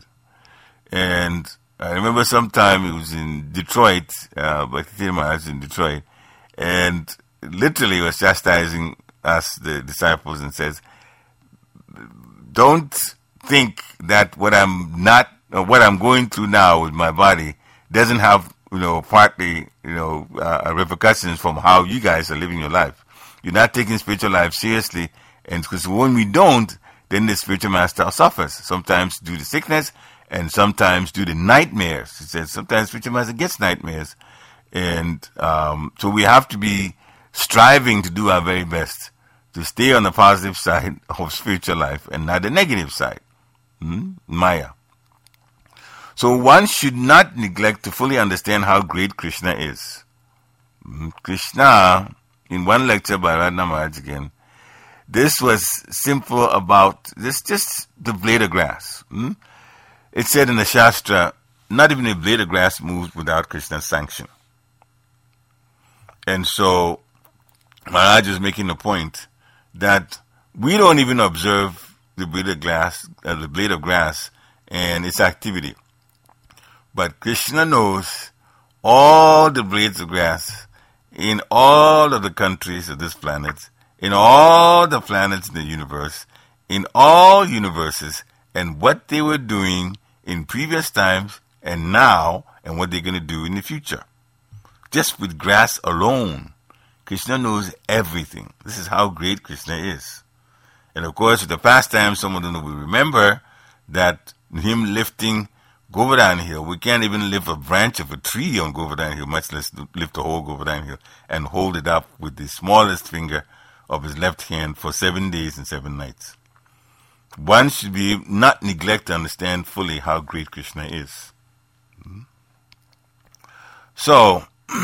And I remember sometime it was in Detroit, uh, Bhakti-tirtha Maharaj in Detroit, and literally was chastising us, the disciples, and says, don't think that what I'm not, or what I'm going through now with my body doesn't have, you know, partly, you know, uh, repercussions from how you guys are living your life. You're not taking spiritual life seriously, and because when we don't, then the spiritual master suffers, sometimes due to sickness, and sometimes due to nightmares. He says sometimes spiritual master gets nightmares, and um, so we have to be striving to do our very best to stay on the positive side of spiritual life and not the negative side. Hmm? Maya. So one should not neglect to fully understand how great Krishna is. Hmm? Krishna, in one lecture by Radha Maharaj again, this was simple about this, just the blade of grass. Hmm? It said in the Shastra, not even a blade of grass moves without Krishna's sanction. And so Maharaj is making the point that we don't even observe the blade of grass, uh, the blade of grass and its activity. But Krishna knows all the blades of grass in all of the countries of this planet, in all the planets in the universe, in all universes, and what they were doing in previous times and now, and what they're going to do in the future. Just with grass alone, Krishna knows everything. This is how great Krishna is. And of course, with the pastime, some of them will remember that him lifting Govardhan Hill, we can't even lift a branch of a tree on Govardhan Hill, much less lift the whole Govardhan Hill, and hold it up with the smallest finger of his left hand for seven days and seven nights. One should be not neglect to understand fully how great Krishna is. So,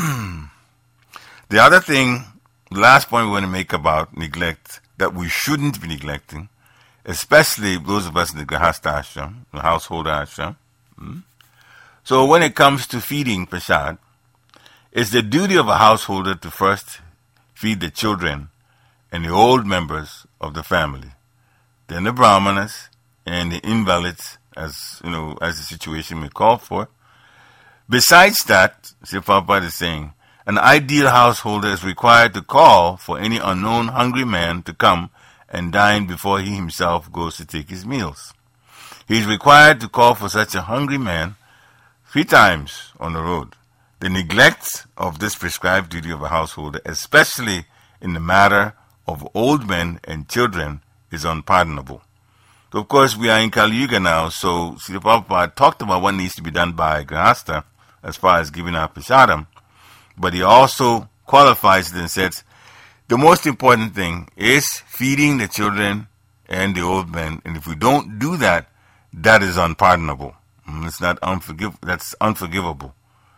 the other thing, the last point we want to make about neglect, that we shouldn't be neglecting, especially those of us in the Grihastha ashram, the household ashram. Hmm? So when it comes to feeding prasad, it's the duty of a householder to first feed the children and the old members of the family, then the brahmanas and the invalids, as you know, as the situation may call for. Besides that, Srila Prabhupada is saying, an ideal householder is required to call for any unknown hungry man to come and dine before he himself goes to take his meals. He is required to call for such a hungry man three times on the road. The neglect of this prescribed duty of a householder, especially in the matter of old men and children, is unpardonable. So of course, we are in Kali Yuga now, so Srila Prabhupada talked about what needs to be done by Grihastha as far as giving out prasadam, but he also qualifies it and says, the most important thing is feeding the children and the old men, and if we don't do that, that is unpardonable. It's not unforgiv- that's unforgivable.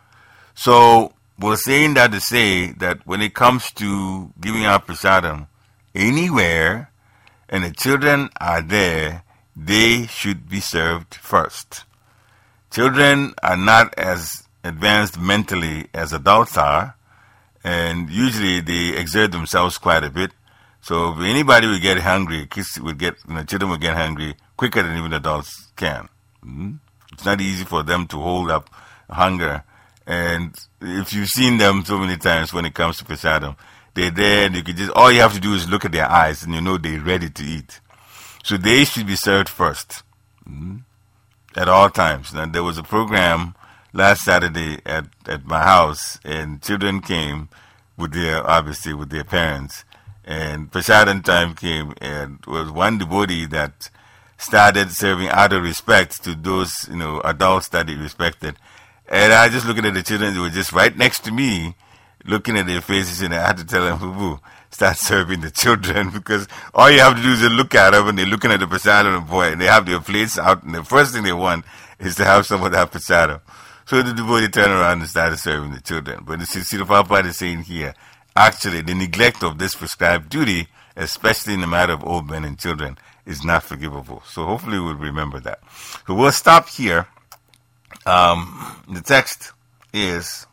So we're saying that to say that when it comes to giving out prasadam anywhere, and the children are there, they should be served first. Children are not as advanced mentally as adults are, and usually they exert themselves quite a bit. So if anybody will get hungry, kids will get, you know, children will get hungry quicker than even adults can. Mm-hmm. It's not easy for them to hold up hunger. And if you've seen them so many times when it comes to prasadam, they're there and you can just, all you have to do is look at their eyes and you know they're ready to eat. So they should be served first, mm-hmm, at all times. Now, there was a program last Saturday at, at my house, and children came with their, obviously with their parents, and prasadam time came, and there was one devotee that started serving out of respect to those, you know, adults that he respected. And I just looking at the children, they were just right next to me, looking at their faces, and I had to tell them, boo-boo, start serving the children, because all you have to do is look at them, and they're looking at the prasadam, boy, and they have their plates out, and the first thing they want is to have someone have prasadam. So the devotee turned around and started serving the children. But the Srila Prabhupada is saying here, actually, the neglect of this prescribed duty, especially in the matter of old men and children, is not forgivable. So hopefully we'll remember that. So we'll stop here. Um, the text is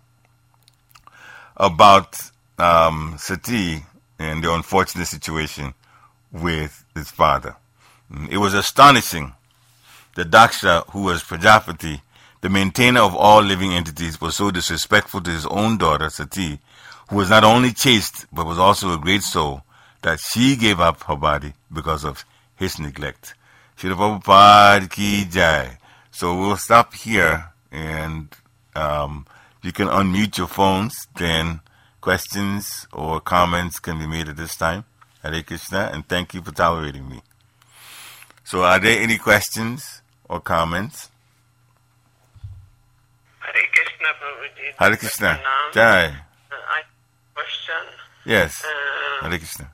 about um, Sati and the unfortunate situation with his father. It was astonishing that Daksha, who was Prajapati, the maintainer of all living entities, was so disrespectful to his own daughter, Sati, who was not only chaste, but was also a great soul, that she gave up her body because of his neglect. Srila Prabhupada ki jai. So we'll stop here, and um, you can unmute your phones, then questions or comments can be made at this time. Hare Krishna, and thank you for tolerating me. So are there any questions or comments? Hare Krishna, Prabhuji. Hare Krishna. Jai. Uh, I question. Yes. Uh, Hare Krishna.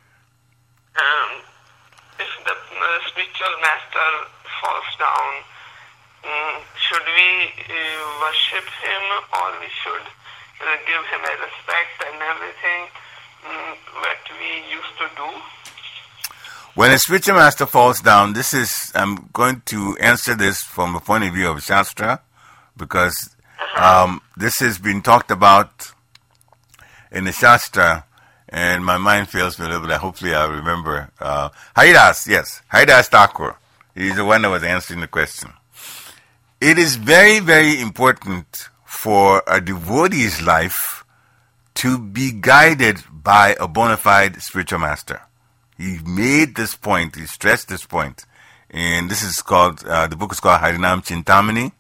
Um, if the uh, spiritual master falls down, um, should we uh, worship him, or we should uh, give him a respect and everything um, what we used to do? When a spiritual master falls down, this is, I'm going to answer this from the point of view of Shastra, because um, this has been talked about in the Shastra, and my mind fails me a little bit. Hopefully I'll remember. Uh, Haridas, yes, Haridas Thakur. He's the one that was answering the question. It is very, very important for a devotee's life to be guided by a bona fide spiritual master. He made this point, he stressed this point, and this is called, uh, the book is called Harinam Chintamani.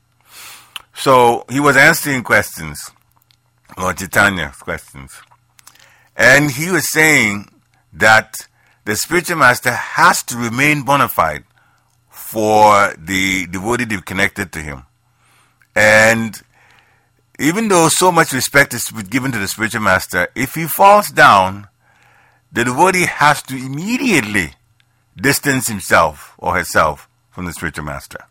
So he was answering questions, or Chaitanya's questions. And he was saying that the spiritual master has to remain bona fide for the devotee to be connected to him. And even though so much respect is given to the spiritual master, if he falls down, the devotee has to immediately distance himself or herself from the spiritual master.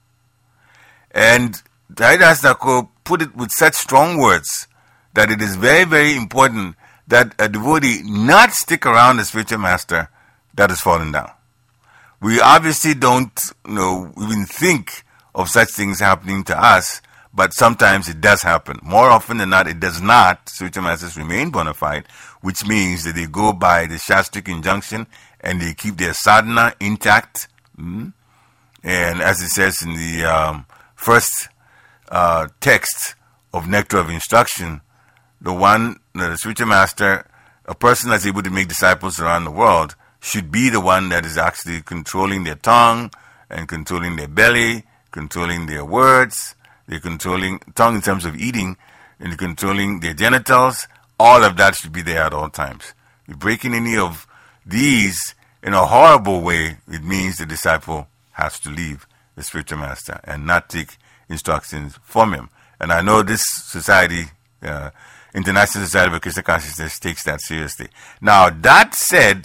And Haridas Thakur put it with such strong words that it is very, very important that a devotee not stick around the spiritual master that has fallen down. We obviously don't, you know, even think of such things happening to us, but sometimes it does happen. More often than not, it does not. Spiritual masters remain bona fide, which means that they go by the Shastric injunction and they keep their sadhana intact. Mm? And as it says in the um, first uh, text of Nectar of Instruction, the one, the spiritual master, a person that's able to make disciples around the world, should be the one that is actually controlling their tongue and controlling their belly, controlling their words, they're controlling tongue in terms of eating, and controlling their genitals. All of that should be there at all times. If breaking any of these in a horrible way, it means the disciple has to leave the spiritual master and not take instructions from him. And I know this society, uh, International Society for Krishna Consciousness, takes that seriously. Now, that said,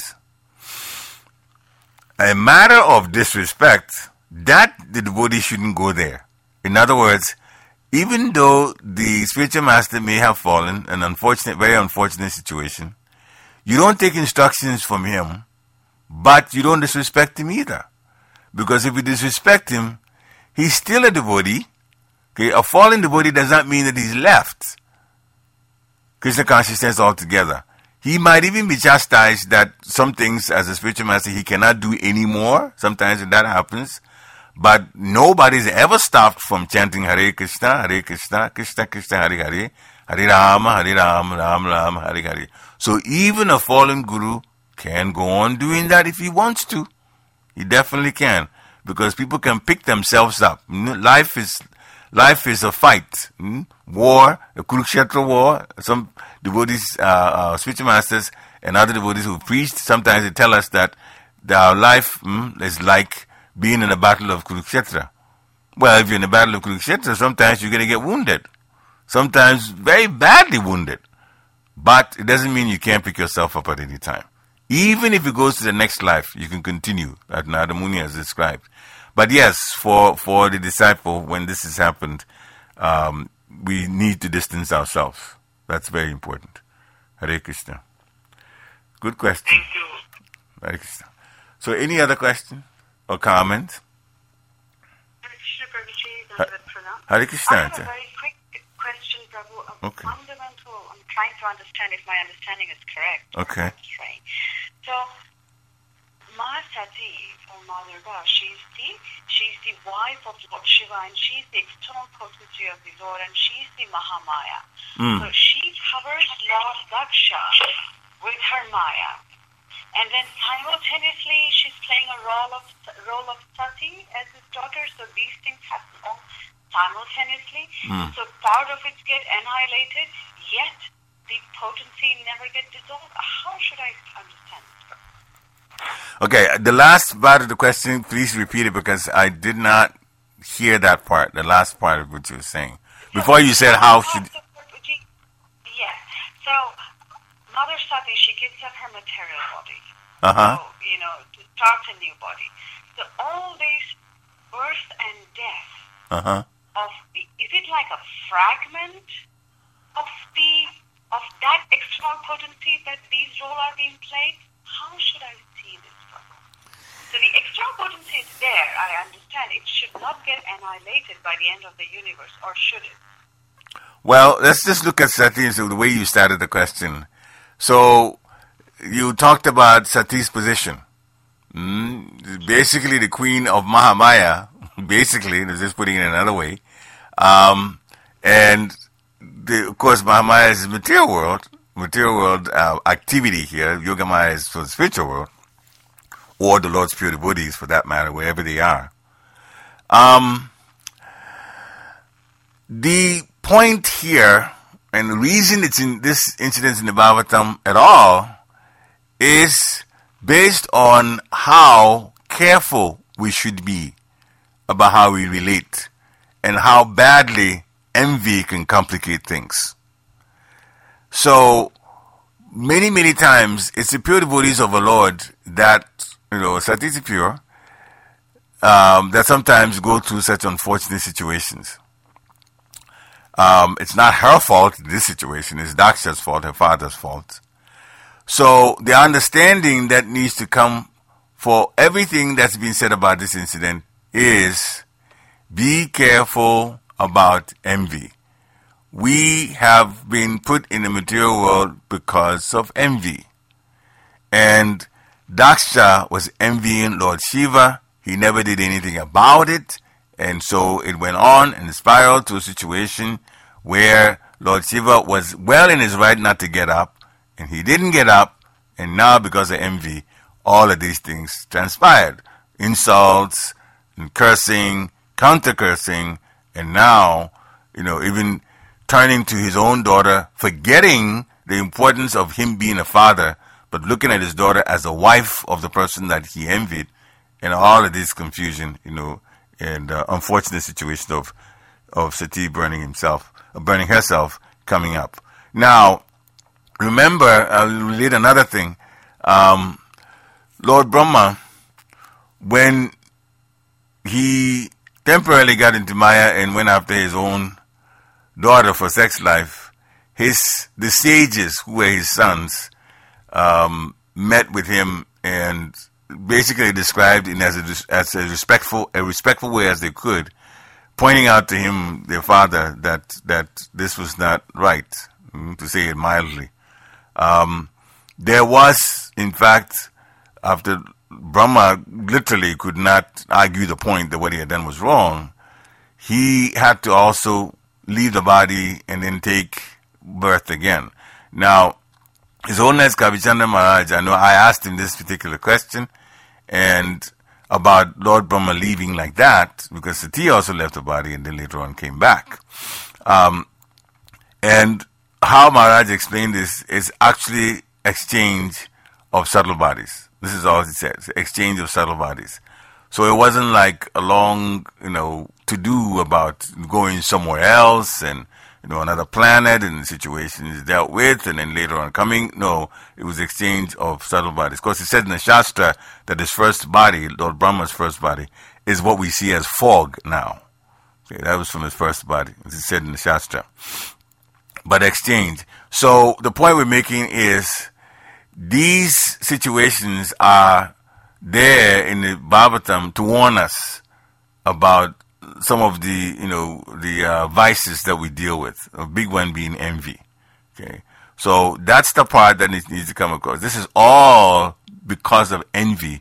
a matter of disrespect, that the devotee shouldn't go there. In other words, even though the spiritual master may have fallen, an unfortunate, very unfortunate situation, you don't take instructions from him, but you don't disrespect him either. Because if you disrespect him, he's still a devotee. Okay, a fallen devotee does not mean that he's left Krishna consciousness altogether. He might even be chastised that some things as a spiritual master he cannot do anymore. Sometimes that happens. But nobody's ever stopped from chanting Hare Krishna, Hare Krishna, Krishna Krishna, Hare Hare, Hare Rama, Hare Rama, Rama Rama, Hare Hare. So even a fallen guru can go on doing that if he wants to. He definitely can. Because people can pick themselves up. Life is life is a fight. Hmm? War, the Kurukshetra war. Some devotees, uh, uh, spiritual masters and other devotees who preached, sometimes they tell us that our life hmm, is like being in a battle of Kurukshetra. Well, if you're in a battle of Kurukshetra, sometimes you're going to get wounded. Sometimes very badly wounded. But it doesn't mean you can't pick yourself up at any time. Even if it goes to the next life, you can continue, as Narada Muni has described. But yes, for, for the disciple, when this has happened, um, we need to distance ourselves. That's very important. Hare Krishna. Good question. Thank you. Hare Krishna. So any other question or comment? Hare Krishna, Prabhuji. That's it for now. Hare Krishna. I have a very quick question, Prabhu. A Okay. fundamental, I'm trying to understand if my understanding is correct. Okay. Right. So, Mahasati, or Ma Durga, she's the, she's the wife of Lord Shiva, and she's the external potency of the Lord, and she's the Mahamaya. Mm. So she covers Lord Daksha with her Maya. And then simultaneously, she's playing a role of role of Sati as his daughter. So these things happen all simultaneously. Mm. So part of it get annihilated, yet the potency never get dissolved. How should I understand this? Okay, the last part of the question, please repeat it because I did not hear that part, the last part of what you were saying. Before you said how should... Yes. So Mother Sati, she gives up her material body. Uh-huh. So, you know, to start a new body. So all these birth and death Uh-huh. of the, is it like a fragment of the of that external potency that these roles are being played? How should I see this struggle? So the external potency is there, I understand. It should not get annihilated by the end of the universe, or should it? Well, let's just look at Sati, so the way you started the question. So, you talked about Sati's position. Mm, basically, the queen of Mahamaya, basically, just putting it another way. Um, and, the, of course, Mahamaya is material world, material world uh, activity here. Yogamaya is for the spiritual world, or the Lord's pure devotees, for that matter, wherever they are. Um, the point here, and the reason it's in this incident in the Bhagavatam at all, is based on how careful we should be about how we relate and how badly envy can complicate things. So, many, many times, it's the pure devotees of the Lord that, you know, Sati is pure, um, that sometimes go through such unfortunate situations. Um, it's not her fault, this situation. It's Daksha's fault, her father's fault. So the understanding that needs to come for everything that's been said about this incident is be careful about envy. We have been put in the material world because of envy. And Daksha was envying Lord Shiva. He never did anything about it. And so it went on and spiraled to a situation where Lord Shiva was well in his right not to get up, and he didn't get up, and now because of envy, all of these things transpired. Insults, and cursing, counter-cursing, and now, you know, even turning to his own daughter, forgetting the importance of him being a father, but looking at his daughter as a wife of the person that he envied, and all of this confusion, you know, and uh, unfortunate situation of of Sati burning himself, uh, burning herself, coming up. Now, remember, I'll relate another thing. Um, Lord Brahma, when he temporarily got into Maya and went after his own daughter for sex life, his the sages who were his sons um, met with him and basically described in as a, as a respectful a respectful way as they could, pointing out to him, their father, that that this was not right, to say it mildly. Um, there was, in fact, after Brahma literally could not argue the point that what he had done was wrong, he had to also leave the body and then take birth again. Now, His Holiness Kavichandra Maharaj, I know I asked him this particular question, and about Lord Brahma leaving like that, because Sati also left the body and then later on came back. Um, and how Maharaj explained this is actually exchange of subtle bodies. This is all he says, exchange of subtle bodies. So it wasn't like a long, you know, to-do about going somewhere else and, you know, another planet and the situation is dealt with and then later on coming. No, it was exchange of subtle bodies. Of course, it said in the Shastra that his first body, Lord Brahma's first body, is what we see as fog now. Okay, that was from his first body, as it said in the Shastra. But exchange. So the point we're making is these situations are there in the Bhagavatam to warn us about some of the, you know, the uh, vices that we deal with. A big one being envy. Okay, so that's the part that needs, needs to come across. This is all because of envy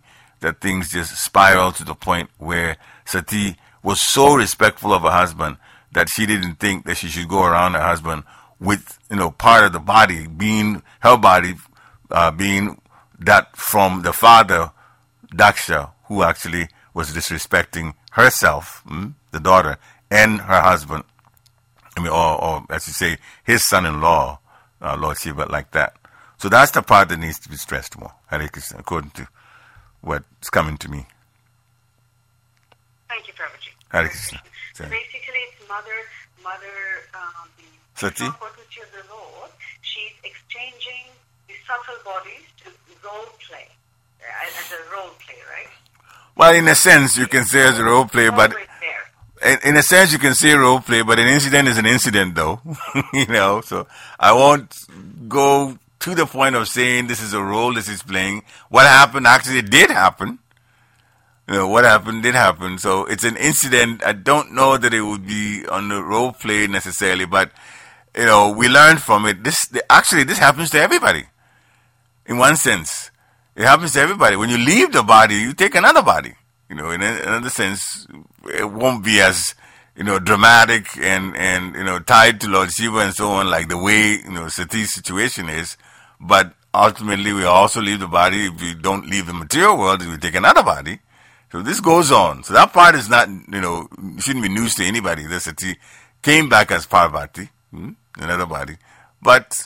that things just spiraled to the point where Sati was so respectful of her husband that she didn't think that she should go around her husband with, you know, part of the body being, her body uh, being that from the father, Daksha, who actually was disrespecting herself, mm, the daughter, and her husband. I mean, or, or as you say, his son-in-law, uh, Lord Shiva, like that. So that's the part that needs to be stressed more, Hare Krishna, according to what's coming to me. Thank you, Prabhuji. Hare Krishna. So basically, it's mother, mother, um, Sati? potency of the Lord. She's exchanging the subtle bodies to role play, uh, as a role play, right? Well, in a sense, you can say as a role play, but in, in a sense, you can say role play, but an incident is an incident, though. You know, so I won't go to the point of saying this is a role this is playing. What happened actually did happen. You know, what happened did happen. So it's an incident. I don't know that it would be on the role play necessarily, but, you know, we learned from it. This actually, this happens to everybody. In one sense, it happens to everybody. When you leave the body, you take another body. You know, in another sense, it won't be as, you know, dramatic and, and, you know, tied to Lord Shiva and so on, like the way, you know, Sati's situation is. But ultimately, we also leave the body. If we don't leave the material world, we take another body. So this goes on. So that part is not, you know, shouldn't be news to anybody. The Sati came back as Parvati, hmm, another body. But,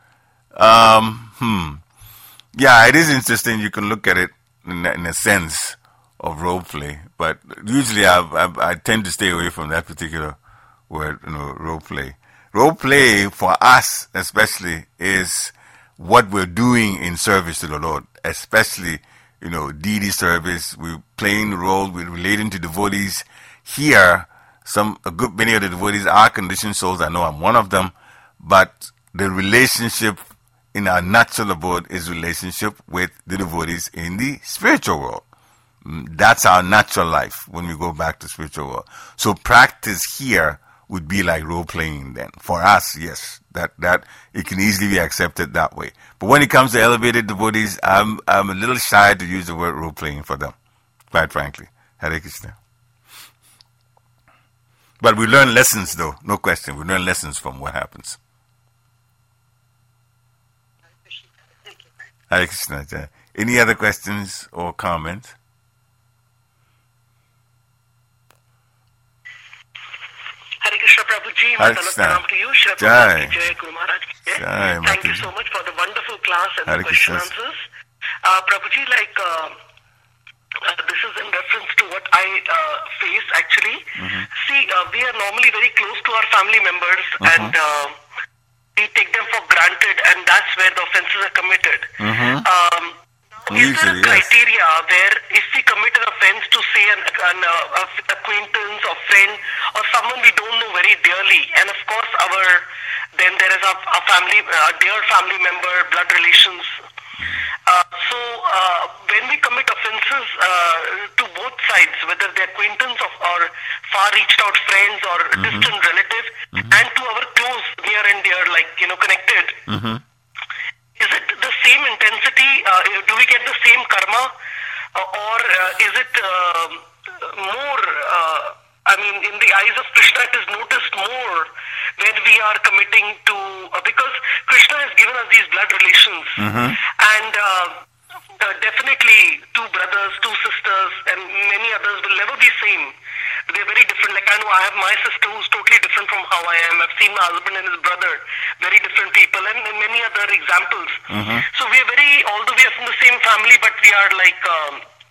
um, hmm. Yeah, it is interesting. You can look at it in, in a sense of role play, but usually I, I, I tend to stay away from that particular word, you know, role play. Role play for us, especially, is what we're doing in service to the Lord, especially, you know, deity service. We're playing the role. We're relating to devotees. Here, some a good many of the devotees are conditioned souls. I know I'm one of them, but the relationship in our natural abode is relationship with the devotees in the spiritual world. That's our natural life when we go back to spiritual world. So practice here would be like role playing then. For us, yes, that, that it can easily be accepted that way. But when it comes to elevated devotees, I'm, I'm a little shy to use the word role playing for them, quite frankly. Hare Krishna. But we learn lessons though, no question. We learn lessons from what happens. Hare Krishna. Any other questions or comments? Hare Krishna Prabhuji, Hare Krishna. to you, Shri Jai. Jai Guru Maharaj ki jai. Jai, Thank you Mataji. so much for the wonderful class and Hare the question Krishna. answers. Uh, Prabhuji, like, uh, uh, this is in reference to what I uh, face actually. Mm-hmm. See, uh, we are normally very close to our family members Mm-hmm. and uh, we take them for granted, and that's where the offenses are committed. Mm-hmm. Um, Is there Usually, a yes. criteria where if we commit an offense to say an, an uh, acquaintance or friend or someone we don't know very dearly, and of course our then there is a, a family, a dear family member, blood relations. Uh, so uh, when we commit offenses uh, to both sides, whether they're acquaintance of our far reached out friends or Mm-hmm. distant relatives, Mm-hmm. and to our close, near and dear, like you know, connected. Mm-hmm. Is it the same intensity? Uh, do we get the same karma? Uh, or uh, is it uh, more, uh, I mean, in the eyes of Krishna, it is noticed more when we are committing to, uh, because Krishna has given us these blood relations. Mm-hmm. And uh, uh, definitely two brothers, two sisters, and many others will never be same. They're very different. Like I know I have my sister who's totally different from how I am. I've seen my husband and his brother, very different people, and, and many other examples. Mm-hmm. So we are very, although we are from the same family, but we are like, um,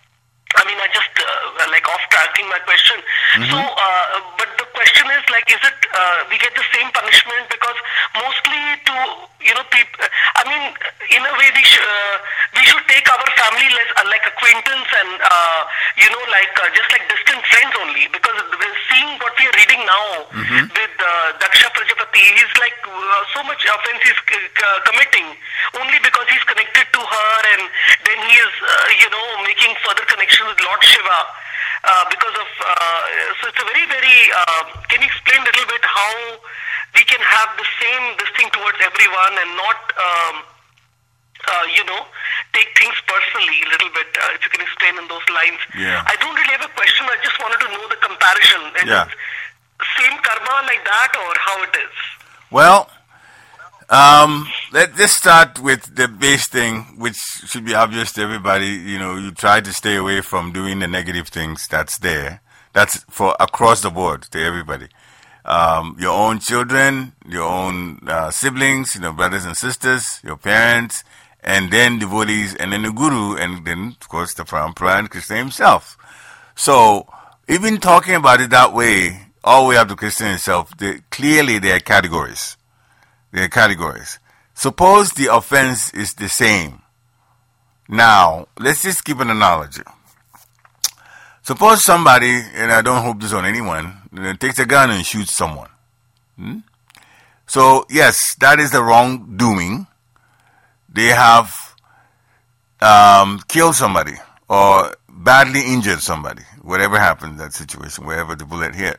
I mean, I just uh, like off tracking my question. Mm-hmm. So, uh, but the question is like, is it uh, we get the same punishment because mostly to you know people. I mean, in a way we sh- uh, we should take our family less uh, like acquaintance and uh, you know like uh, just like distant friends only, because we're seeing what we are reading now Mm-hmm. with uh, Daksha Prajapati. He's like uh, so much offense he's c- c- committing only because he's connected to her, and then he is uh, you know making further connection with Lord Shiva uh, because of uh, so it's a very very uh, can you explain a little bit how we can have the same this thing towards everyone and not um, uh, you know take things personally a little bit. Uh, if you can explain in those lines. Yeah. I don't really have a question. I just wanted to know the comparison. Is Yeah. it same karma like that, or how it is? Well, um, let, let's start with the base thing, which should be obvious to everybody. You know, you try to stay away from doing the negative things that's there. That's for across the board to everybody. Um, your own children, your own uh, siblings, you know, brothers and sisters, your parents, and then devotees, and then the guru, and then, of course, the Parampara and Krishna himself. So, even talking about it that way, all the way up to Krishna himself, they, clearly there are categories. There are categories. Suppose the offense is the same. Now, let's just give an analogy. Suppose somebody, and I don't hope this on anyone, you know, takes a gun and shoots someone. Hmm? So, yes, that is the wrongdoing. They have um, killed somebody or badly injured somebody, whatever happened in that situation, wherever the bullet hit.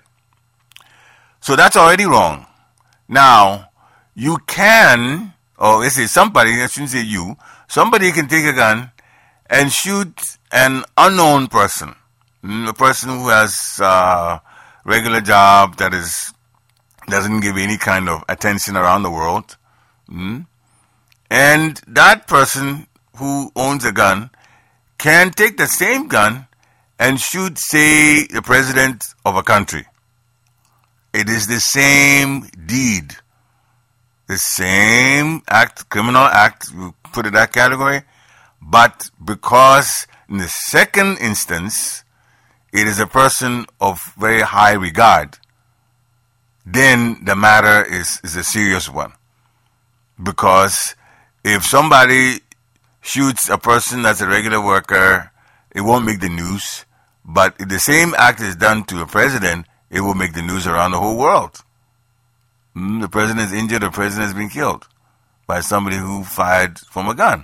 So that's already wrong. Now, you can, or let's say somebody, I shouldn't say you, somebody can take a gun and shoot an unknown person, a person who has a regular job that is doesn't give any kind of attention around the world. Mm? And that person who owns a gun can take the same gun and shoot, say, the president of a country. It is the same deed, the same act, criminal act, you put it in that category, but because in the second instance, it is a person of very high regard, then the matter is, is a serious one. Because if somebody shoots a person that's a regular worker, it won't make the news. But if the same act is done to a president, it will make the news around the whole world. Mm, the president is injured, the president has been killed by somebody who fired from a gun.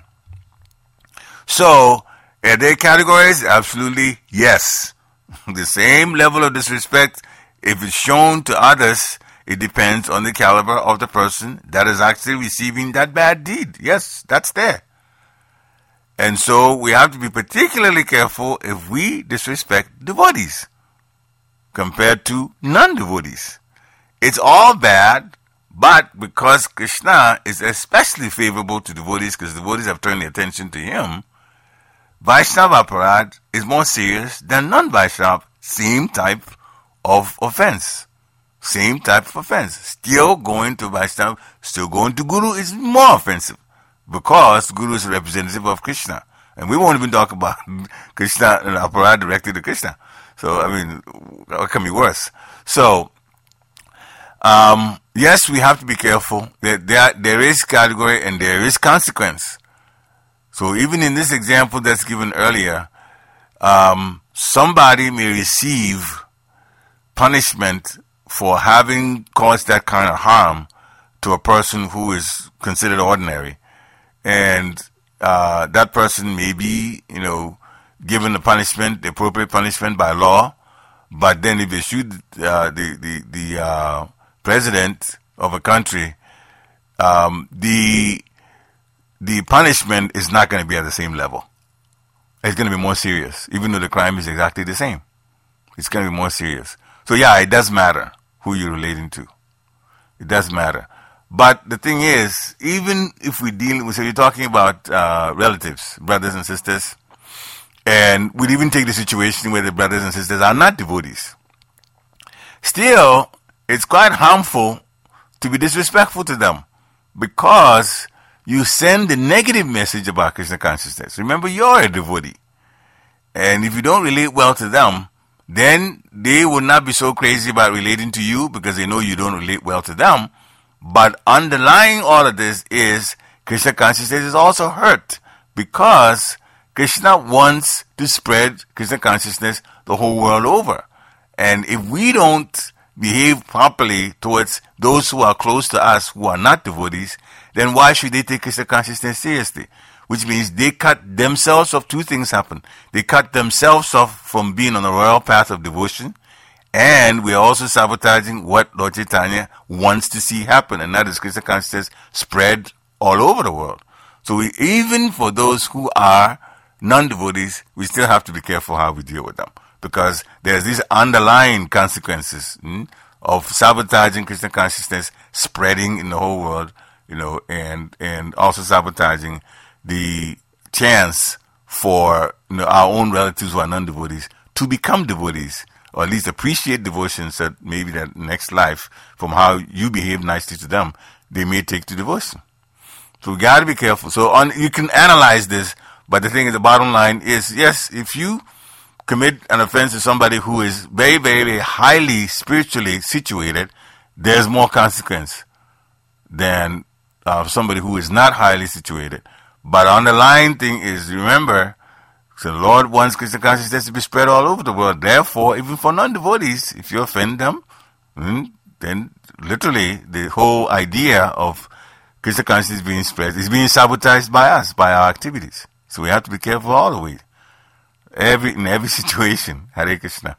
So, are there categories? Absolutely, yes. The same level of disrespect, if it's shown to others, it depends on the caliber of the person that is actually receiving that bad deed. Yes, that's there. And so we have to be particularly careful if we disrespect devotees compared to non-devotees. It's all bad, but because Krishna is especially favorable to devotees because devotees have turned their attention to him, Vaishnava Aparad is more serious than non-Vaishnava, same type of offense. Same type of offense. Still going to Vaishnava, still going to Guru is more offensive because Guru is a representative of Krishna. And we won't even talk about Krishna and Aparad directly to Krishna. So, I mean, what can be worse? So, um, yes, we have to be careful. There, there, there is category and there is consequence. So even in this example that's given earlier, um, somebody may receive punishment for having caused that kind of harm to a person who is considered ordinary. And uh, that person may be, you know, given the punishment, the appropriate punishment by law. But then if they shoot uh, the, the, the uh, president of a country, um, the... the punishment is not going to be at the same level. It's going to be more serious, even though the crime is exactly the same. It's going to be more serious. So yeah, it does matter who you're relating to. It does matter. But the thing is, even if we deal with, so you're talking about uh, relatives, brothers and sisters, and we'd even take the situation where the brothers and sisters are not devotees. Still, it's quite harmful to be disrespectful to them because you send the negative message about Krishna consciousness. Remember, you're a devotee. And if you don't relate well to them, then they will not be so crazy about relating to you because they know you don't relate well to them. But underlying all of this is Krishna consciousness is also hurt because Krishna wants to spread Krishna consciousness the whole world over. And if we don't behave properly towards those who are close to us who are not devotees, then why should they take Krishna consciousness seriously? Which means they cut themselves off. Two things happen. They cut themselves off from being on the royal path of devotion, and we are also sabotaging what Lord Chaitanya wants to see happen, and that is Krishna consciousness spread all over the world. So we, even for those who are non-devotees, we still have to be careful how we deal with them, because there's these underlying consequences hmm, of sabotaging Krishna consciousness, spreading in the whole world, you know, and and also sabotaging the chance for you know, our own relatives who are non-devotees to become devotees, or at least appreciate devotions that maybe that next life, from how you behave nicely to them, they may take to devotion. So we got to be careful. So on, you can analyze this, but the thing is, the bottom line is, yes, if you commit an offense to somebody who is very, very, very highly spiritually situated, there's more consequence than uh, somebody who is not highly situated. But on the line thing is, remember, so the Lord wants Krishna consciousness to be spread all over the world. Therefore, even for non-devotees, if you offend them, then literally the whole idea of Krishna consciousness being spread is being sabotaged by us, by our activities. So we have to be careful all the way. Every, in every situation. Hare Krishna.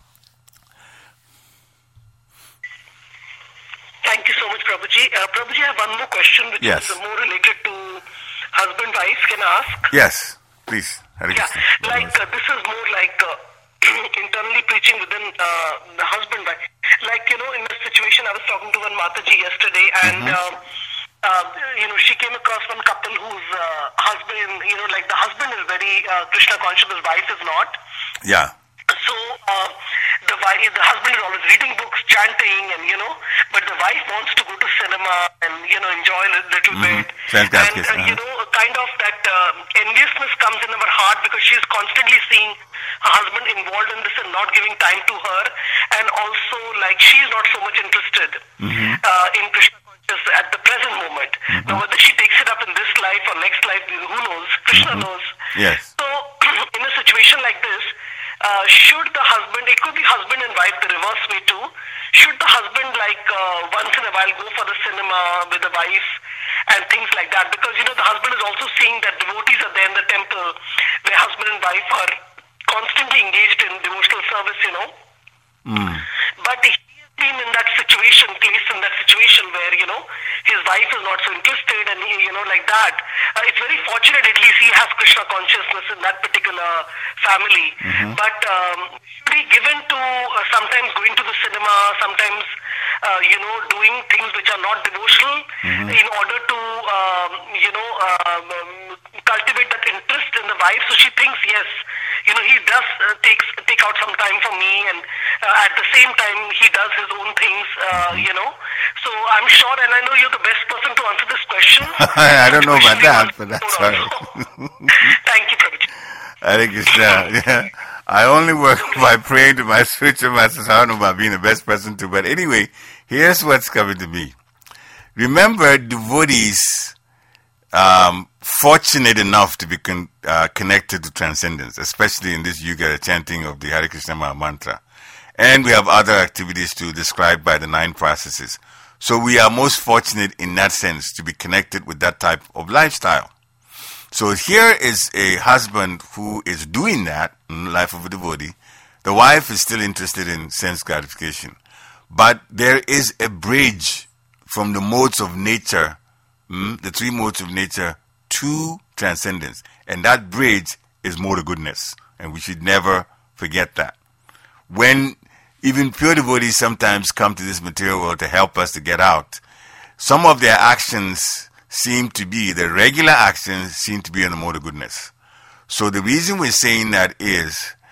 Thank you so much, Prabhuji. Uh, Prabhuji, I have one more question which yes. is more related to husband-wife. Can I ask? Yes, please. Hare Yeah, Krishna. like uh, this is more like uh, internally preaching within uh, the husband-wife. Like, you know, in this situation, I was talking to one Mataji yesterday, and mm-hmm. uh, uh, you know, she came across one couple whose uh, husband, you know, like the husband is very uh, Krishna conscious, his wife is not. Yeah. So uh, the wife, the husband is always reading books, chanting, and you know, but the wife wants to go to cinema and you know enjoy a little mm-hmm. bit. Thank and God, uh, you know, kind of that uh, enviousness comes in our heart because she's constantly seeing her husband involved in this and not giving time to her, and also like she's not so much interested mm-hmm. uh, in Krishna consciousness at the present moment. Mm-hmm. Now, whether she takes it up in this life or next life, who knows? Krishna mm-hmm. knows. Yes. So, in a situation like this, uh, should the husband, it could be husband and wife, the reverse way too, should the husband like uh, once in a while go for the cinema with the wife and things like that? Because, you know, the husband is also seeing that devotees are there in the temple where husband and wife are constantly engaged in devotional service, you know. Mm. But he has been in that situation, placed in that situation where, you know, his wife is not so interested and, he, you know, like that. Uh, it's very fortunate at least he has Krishna consciousness in that particular family. Mm-hmm. But um, should be given to uh, sometimes going to the cinema, sometimes, uh, you know, doing things which are not devotional mm-hmm. in order to, um, you know, um, cultivate that interest in the wife. So she thinks, yes, you know, he does uh, takes take out some time for me, and uh, at the same time he does his own things, uh, you know. So I'm sure, and I know you're the best person to answer this question. I don't know about that, but that's all right. Thank you, Prabhuji. Hare Krishna. Yeah. I only work by praying to my spiritual masters. I don't know about being the best person to, but anyway, here's what's coming to me. Remember, devotees um, fortunate enough to be con- uh, connected to transcendence, especially in this yuga, the chanting of the Hare Krishna Maha Mantra. And we have other activities too described by the nine processes. So we are most fortunate in that sense to be connected with that type of lifestyle. So here is a husband who is doing that in the life of a devotee. The wife is still interested in sense gratification. But there is a bridge from the modes of nature, mm, the three modes of nature, to transcendence. And that bridge is more goodness. And we should never forget that. When even pure devotees sometimes come to this material world to help us to get out, some of their actions seem to be, the regular actions seem to be in the mode of goodness. So the reason we're saying that is,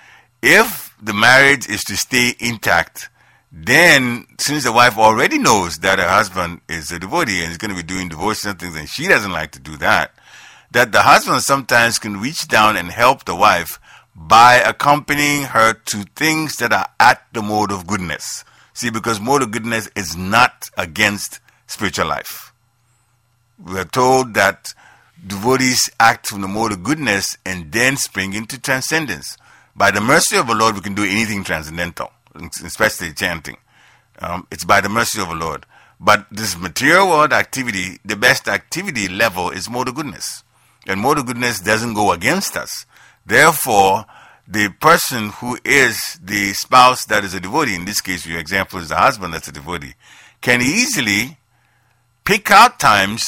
if the marriage is to stay intact, then since the wife already knows that her husband is a devotee and is going to be doing devotional things and she doesn't like to do that, that the husband sometimes can reach down and help the wife by accompanying her to things that are at the mode of goodness. See, because mode of goodness is not against spiritual life. We are told that devotees act from the mode of goodness and then spring into transcendence. By the mercy of the Lord, we can do anything transcendental, especially chanting. Um, it's by the mercy of the Lord. But this material world activity, the best activity level is mode of goodness. And mode of goodness doesn't go against us. Therefore, the person who is the spouse that is a devotee, in this case your example is the husband that's a devotee, can easily pick out times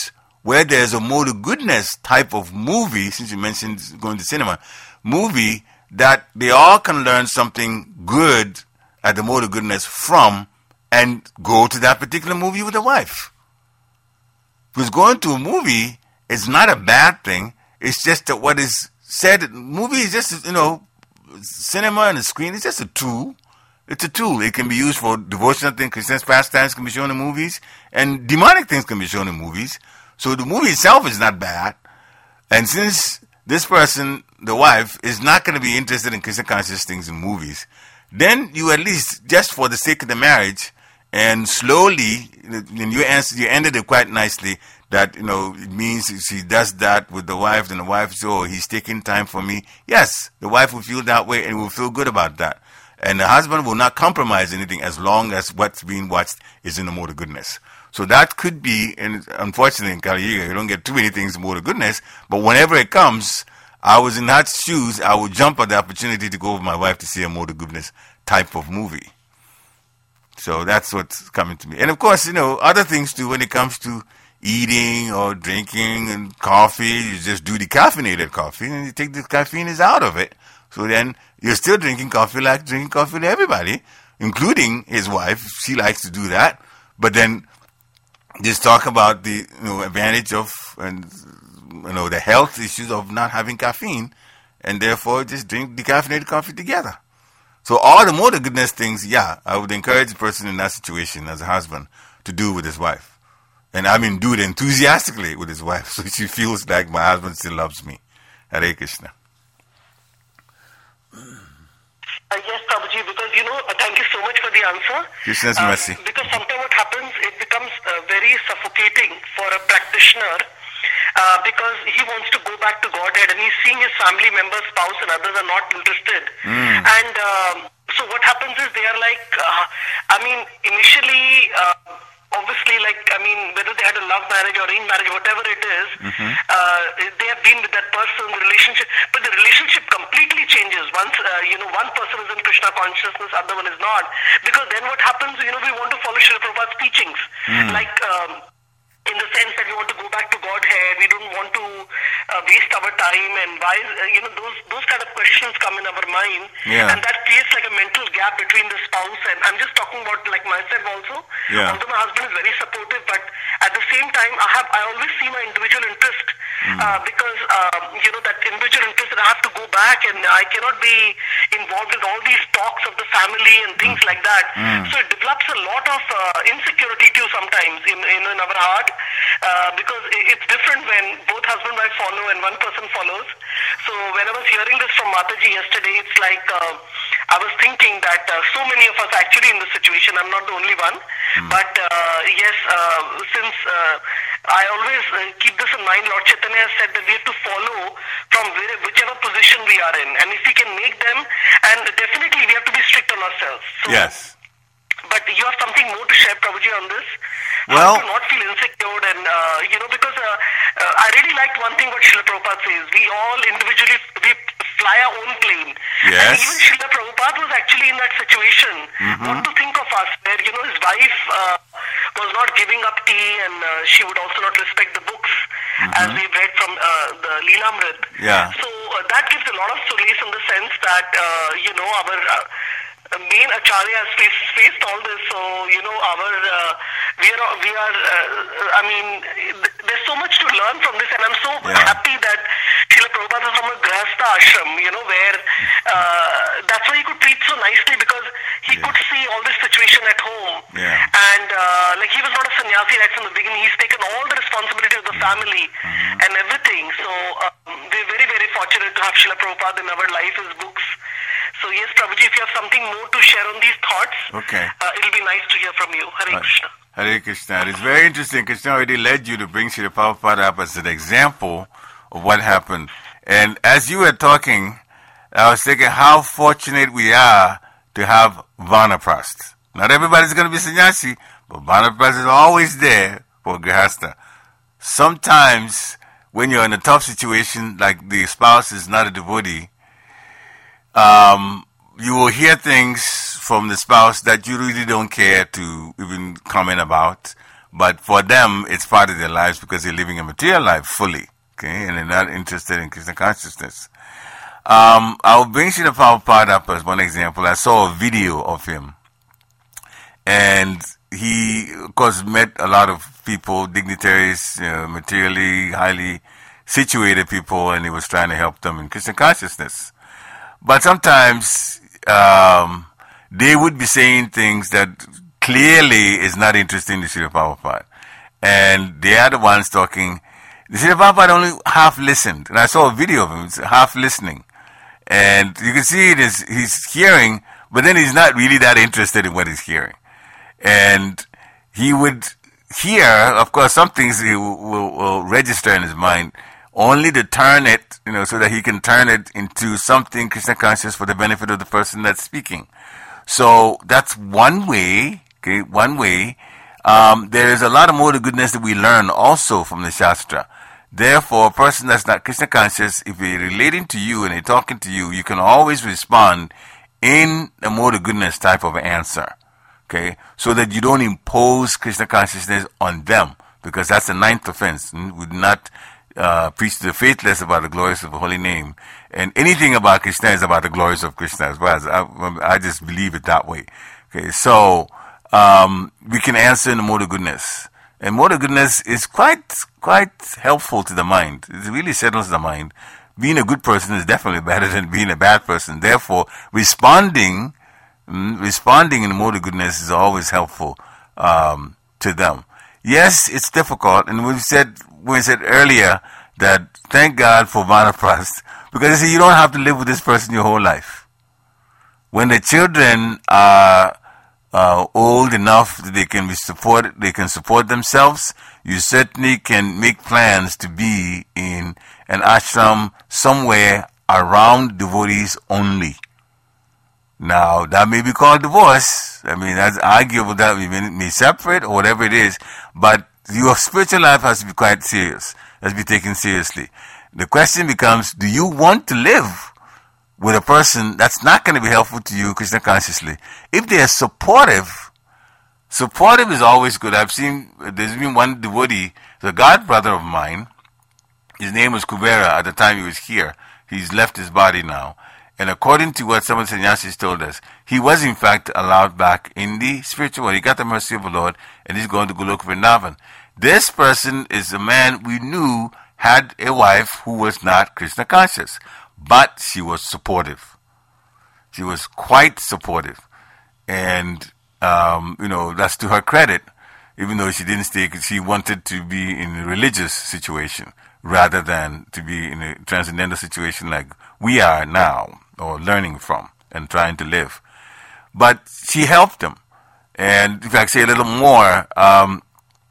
where there's a more to goodness type of movie, since you mentioned going to cinema, movie that they all can learn something good at the more to goodness from and go to that particular movie with a wife. Because going to a movie is not a bad thing. It's just that what is said, movie is just, you know, cinema and the screen is just a tool. It's a tool. It can be used for devotional things, Christian pastimes can be shown in movies, and demonic things can be shown in movies. So the movie itself is not bad. And since this person, the wife, is not going to be interested in Christian conscious things in movies, then you at least, just for the sake of the marriage, and slowly, and you answer, you ended it quite nicely, that, you know, it means she does that with the wife, and the wife says, oh, he's taking time for me. Yes, the wife will feel that way and will feel good about that. And the husband will not compromise anything as long as what's being watched is in the mode of goodness. So that could be, and unfortunately in Kali Yuga, you don't get too many things in the mode of goodness, but whenever it comes, I was in that shoes, I would jump at the opportunity to go with my wife to see a mode of goodness type of movie. So that's what's coming to me. And of course, you know, other things too, when it comes to eating or drinking and coffee, you just do decaffeinated coffee and you take the caffeine is out of it. So then you're still drinking coffee like drinking coffee to everybody, including his wife. She likes to do that. But then just talk about the, you know, advantage of, and, you know, the health issues of not having caffeine, and therefore just drink decaffeinated coffee together. So all the more the goodness things, yeah, I would encourage the person in that situation as a husband to do with his wife. And I mean, do it enthusiastically with his wife, so she feels like my husband still loves me. Hare Krishna. Uh, yes, Prabhuji, because, you know, uh, thank you so much for the answer. Krishna's uh, mercy. Because sometimes what happens, it becomes uh, very suffocating for a practitioner uh, because he wants to go back to Godhead and he's seeing his family members, spouse and others are not interested. Mm. And um, so what happens is they are like, uh, I mean, initially... Uh, Obviously, like, I mean, whether they had a love marriage or arranged marriage, whatever it is, mm-hmm. uh, they have been with that person, the relationship, but the relationship completely changes once, uh, you know, one person is in Krishna consciousness, other one is not. Because then what happens, you know, we want to follow Srila Prabhupada's teachings. Mm. Like, um, in the sense that we want to go back to Godhead, we don't want to uh, waste our time, and why, uh, you know, those those kind of questions come in our mind, yeah. and that creates like a mental gap between the spouse, and I'm just talking about like myself also, yeah. although my husband is very supportive, but at the same time, I have I always see my individual interest, mm. uh, because, um, you know, that individual interest, that I have to go back, and I cannot be involved in all these talks of the family and things mm. like that, mm. so it develops a lot of uh, insecurity too sometimes in, in, in our heart. Uh, because it's different when both husband and wife follow and one person follows. So when I was hearing this from Mataji yesterday, it's like uh, I was thinking that uh, so many of us actually in this situation, I'm not the only one, mm. but uh, yes, uh, since uh, I always uh, keep this in mind, Lord Chaitanya has said that we have to follow from where, whichever position we are in, and if we can make them, and definitely we have to be strict on ourselves. So, yes. But you have something more to share, Prabhuji, on this? Well, how to not feel insecure, and, uh, you know, because uh, uh, I really liked one thing what Srila Prabhupada says. We all individually, we fly our own plane. Yes. And even Srila Prabhupada was actually in that situation. Mm-hmm. What to think of us, where, you know, his wife uh, was not giving up tea, and uh, she would also not respect the books, mm-hmm. as we've read from uh, the Leelamrit. Yeah. So uh, that gives a lot of solace in the sense that, uh, you know, our... Uh, Uh, main acharya has faced, faced all this, so you know our uh, we are we are uh, I mean th- there's so much to learn from this, and I'm so yeah. happy that Srila Prabhupada is from a Grahastha ashram, you know, where uh, that's why he could preach so nicely, because he yeah. could see all this situation at home, yeah. and uh, like he was not a sannyasi right from the beginning. He's taken all the responsibility of the mm-hmm. family mm-hmm. and everything. So um, we're very very fortunate to have Srila Prabhupada in our life, his books. So yes, Prabhuji, if you have something more to share on these thoughts, okay. uh, it'll be nice to hear from you. Hare uh, Krishna. Hare Krishna. It's very interesting. Krishna already led you to bring Srila Prabhupada up as an example of what happened. And as you were talking, I was thinking how fortunate we are to have Vanaprastha. Not everybody's going to be sannyasi, but Vanaprastha is always there for Grihastha. Sometimes when you're in a tough situation, like the spouse is not a devotee, Um, you will hear things from the spouse that you really don't care to even comment about, But for them, it's part of their lives because they're living a material life fully, okay, and they're not interested in Krishna consciousness. Um, I'll bring Srila Prabhupada up as one example. I saw a video of him, and he, of course, met a lot of people, dignitaries, uh, materially highly situated people, and he was trying to help them in Krishna consciousness. But sometimes um, they would be saying things that clearly is not interesting to Srila Prabhupada. And they are the ones talking. Srila Prabhupada only half listened. And I saw a video of him, it's half listening. And you can see it is, he's hearing, but then he's not really that interested in what he's hearing. And he would hear, of course, some things he will, will, will register in his mind, only to turn it, you know, so that he can turn it into something Krishna conscious for the benefit of the person that's speaking. So that's one way, okay, one way. Um, there is a lot of more to goodness that we learn also from the Shastra. Therefore, a person that's not Krishna conscious, if they're relating to you and they're talking to you, you can always respond in a more to goodness type of answer, okay, so that you don't impose Krishna consciousness on them, because that's the ninth offense. We would not Uh, preach to the faithless about the glories of the holy name, and anything about Krishna is about the glories of Krishna as well. I, I just believe it that way. Okay, so um, we can answer in the mode of goodness, and mode of goodness is quite quite helpful to the mind. It really settles the mind. Being a good person is definitely better than being a bad person. Therefore, responding mm, responding in the mode of goodness is always helpful um, to them. Yes, it's difficult, and we said we said earlier that thank God for Vanaprast, because you see, you don't have to live with this person your whole life. When the children are uh, old enough that they can be support, they can support themselves, you certainly can make plans to be in an ashram somewhere around devotees only. Now, that may be called divorce. I mean, that's arguable that we may separate or whatever it is, but your spiritual life has to be quite serious, has to be taken seriously. The question becomes, do you want to live with a person that's not going to be helpful to you Krishna consciously? If they are supportive, supportive is always good. I've seen, there's been one devotee, the god brother of mine, his name was Kubera at the time he was here. He's left his body now. And according to what some of the sannyasis told us, he was in fact allowed back in the spiritual world. He got the mercy of the Lord, and he's going to Golok Vrindavan. This person is a man we knew had a wife who was not Krishna conscious, but she was supportive. She was quite supportive. And, um, you know, that's to her credit, even though she didn't stay, she wanted to be in a religious situation rather than to be in a transcendental situation like we are now, or learning from and trying to live. But she helped him. And if I say a little more, um,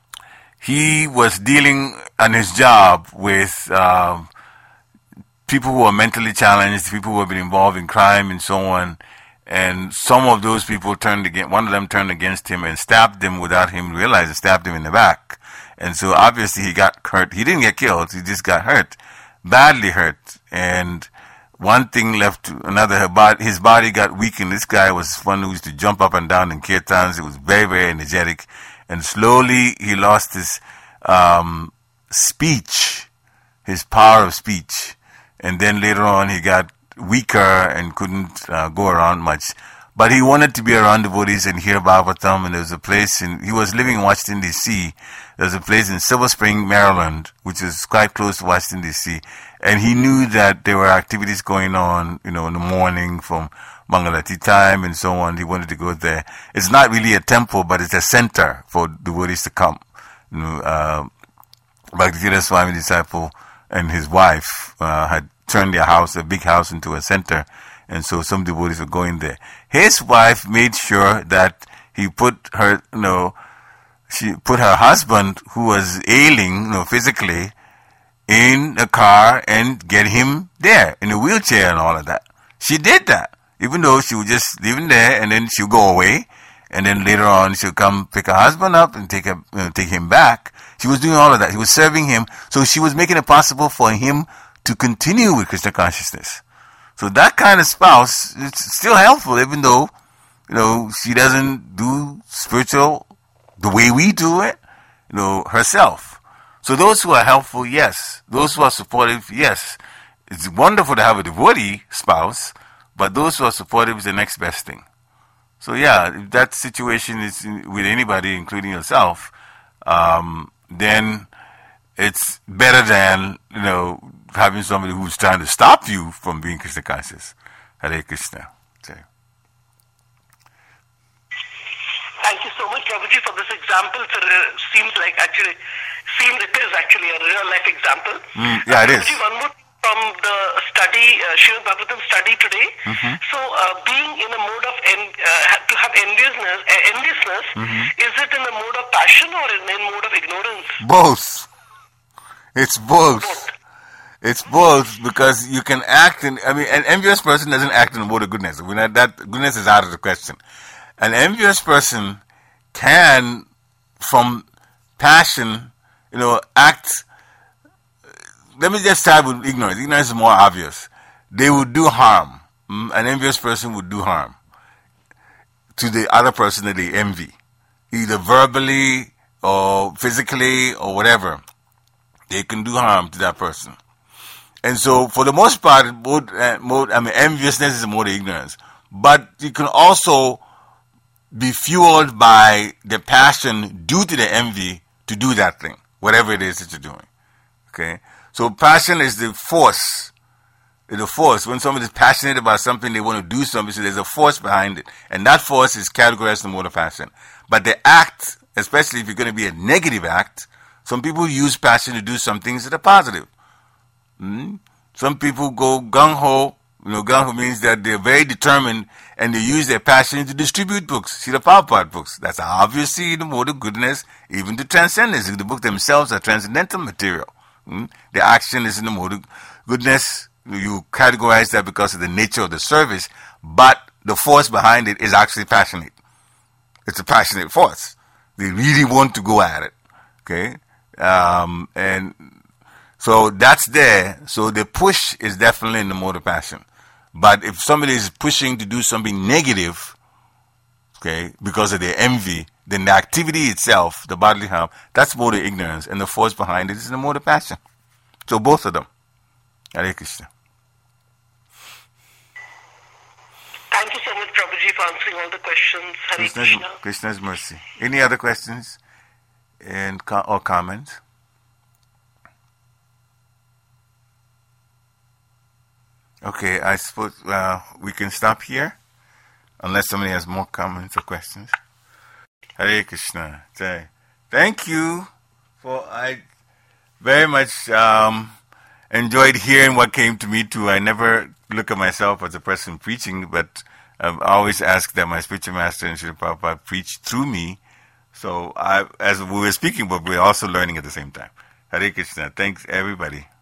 he was dealing on his job with uh, people who are mentally challenged, people who have been involved in crime and so on. And some of those people turned against, one of them turned against him and stabbed him without him realizing, stabbed him in the back. And so obviously he got hurt. He didn't get killed, he just got hurt, badly hurt. And one thing left to another, her body, his body got weakened. This guy was one who used to jump up and down in kirtans. It was very, very energetic. And slowly he lost his um, speech, his power of speech. And then later on he got weaker and couldn't uh, go around much. But he wanted to be around devotees and hear Bhagavatam. And there was a place in, he was living in Washington, D C There was a place in Silver Spring, Maryland, which is quite close to Washington, D C And he knew that there were activities going on, you know, in the morning from Mangalati time and so on. He wanted to go there. It's not really a temple, but it's a center for devotees to come. You know, uh, Bhaktivedanta Swami disciple and his wife uh, had turned their house, a big house, into a center. And so some devotees were going there. His wife made sure that he put her, you know, she put her husband, who was ailing, you know, physically, in a car and get him there, in a wheelchair and all of that. She did that, even though she would just leave him there and then she'll go away. And then later on she'll come pick her husband up and take, her, you know, take him back. She was doing all of that. He was serving him. So she was making it possible for him to continue with Krishna consciousness. So that kind of spouse, it's still helpful, even though, you know, she doesn't do spiritual the way we do it. you know, herself. So those who are helpful, yes. Those who are supportive, yes. It's wonderful to have a devotee spouse, but those who are supportive is the next best thing. So yeah, if that situation is with anybody, including yourself, um, then it's better than, you know, having somebody who's trying to stop you from being Krishna conscious. Hare Krishna. Okay. Thank you so much, Prabhuji, for this example. It uh, seems like actually, seems it is actually a real life example. Mm, yeah, it uh, is. Prabhuji, one more from the study, uh, Srimad Bhagavatam study today. Mm-hmm. So, uh, being in a mode of en- uh, to have enviousness, uh, enviousness, mm-hmm. is it in a mode of passion or in a mode of ignorance? Both. It's both. Both. It's both, because you can act in, I mean, an envious person doesn't act in a mode of goodness. When that goodness is out of the question. An envious person can, from passion, you know, act. Let me just start with ignorance. Ignorance is more obvious. They would do harm. An envious person would do harm to the other person that they envy, either verbally or physically or whatever. They can do harm to that person. And so, for the most part, mode, uh, mode, I mean, enviousness is a mode of ignorance. But you can also be fueled by the passion due to the envy to do that thing, whatever it is that you're doing. Okay? So passion is the force. It's a force. When somebody is passionate about something, they want to do something, so there's a force behind it. And that force is categorized in the mode of passion. But the act, especially if you're going to be a negative act, some people use passion to do some things that are positive. Hmm? Some people go gung-ho. You know, gung-ho means that they're very determined and they use their passion to distribute books. See the Prabhupada books. That's obviously the mode of goodness, even to transcendence. The books themselves are transcendental material. Hmm? The action is in the mode of goodness. You categorize that because of the nature of the service, but the force behind it is actually passionate. It's a passionate force. They really want to go at it. Okay? Um, and so that's there. So the push is definitely in the mode of passion. But if somebody is pushing to do something negative, okay, because of their envy, then the activity itself, the bodily harm, that's mode of ignorance, and the force behind it is in the mode of passion. So both of them. Hare Krishna. Thank you so much, Prabhuji, for answering all the questions. Hare Krishna's, Krishna. Krishna's mercy. Any other questions and co- or comments? Okay, I suppose uh, we can stop here, unless somebody has more comments or questions. Hare Krishna. Thank you for, I very much um, enjoyed hearing what came to me too. I never look at myself as a person preaching, but I've always asked that my spiritual master and Srila Prabhupada preach through me. So I, as we were speaking, but we're also learning at the same time. Hare Krishna. Thanks everybody.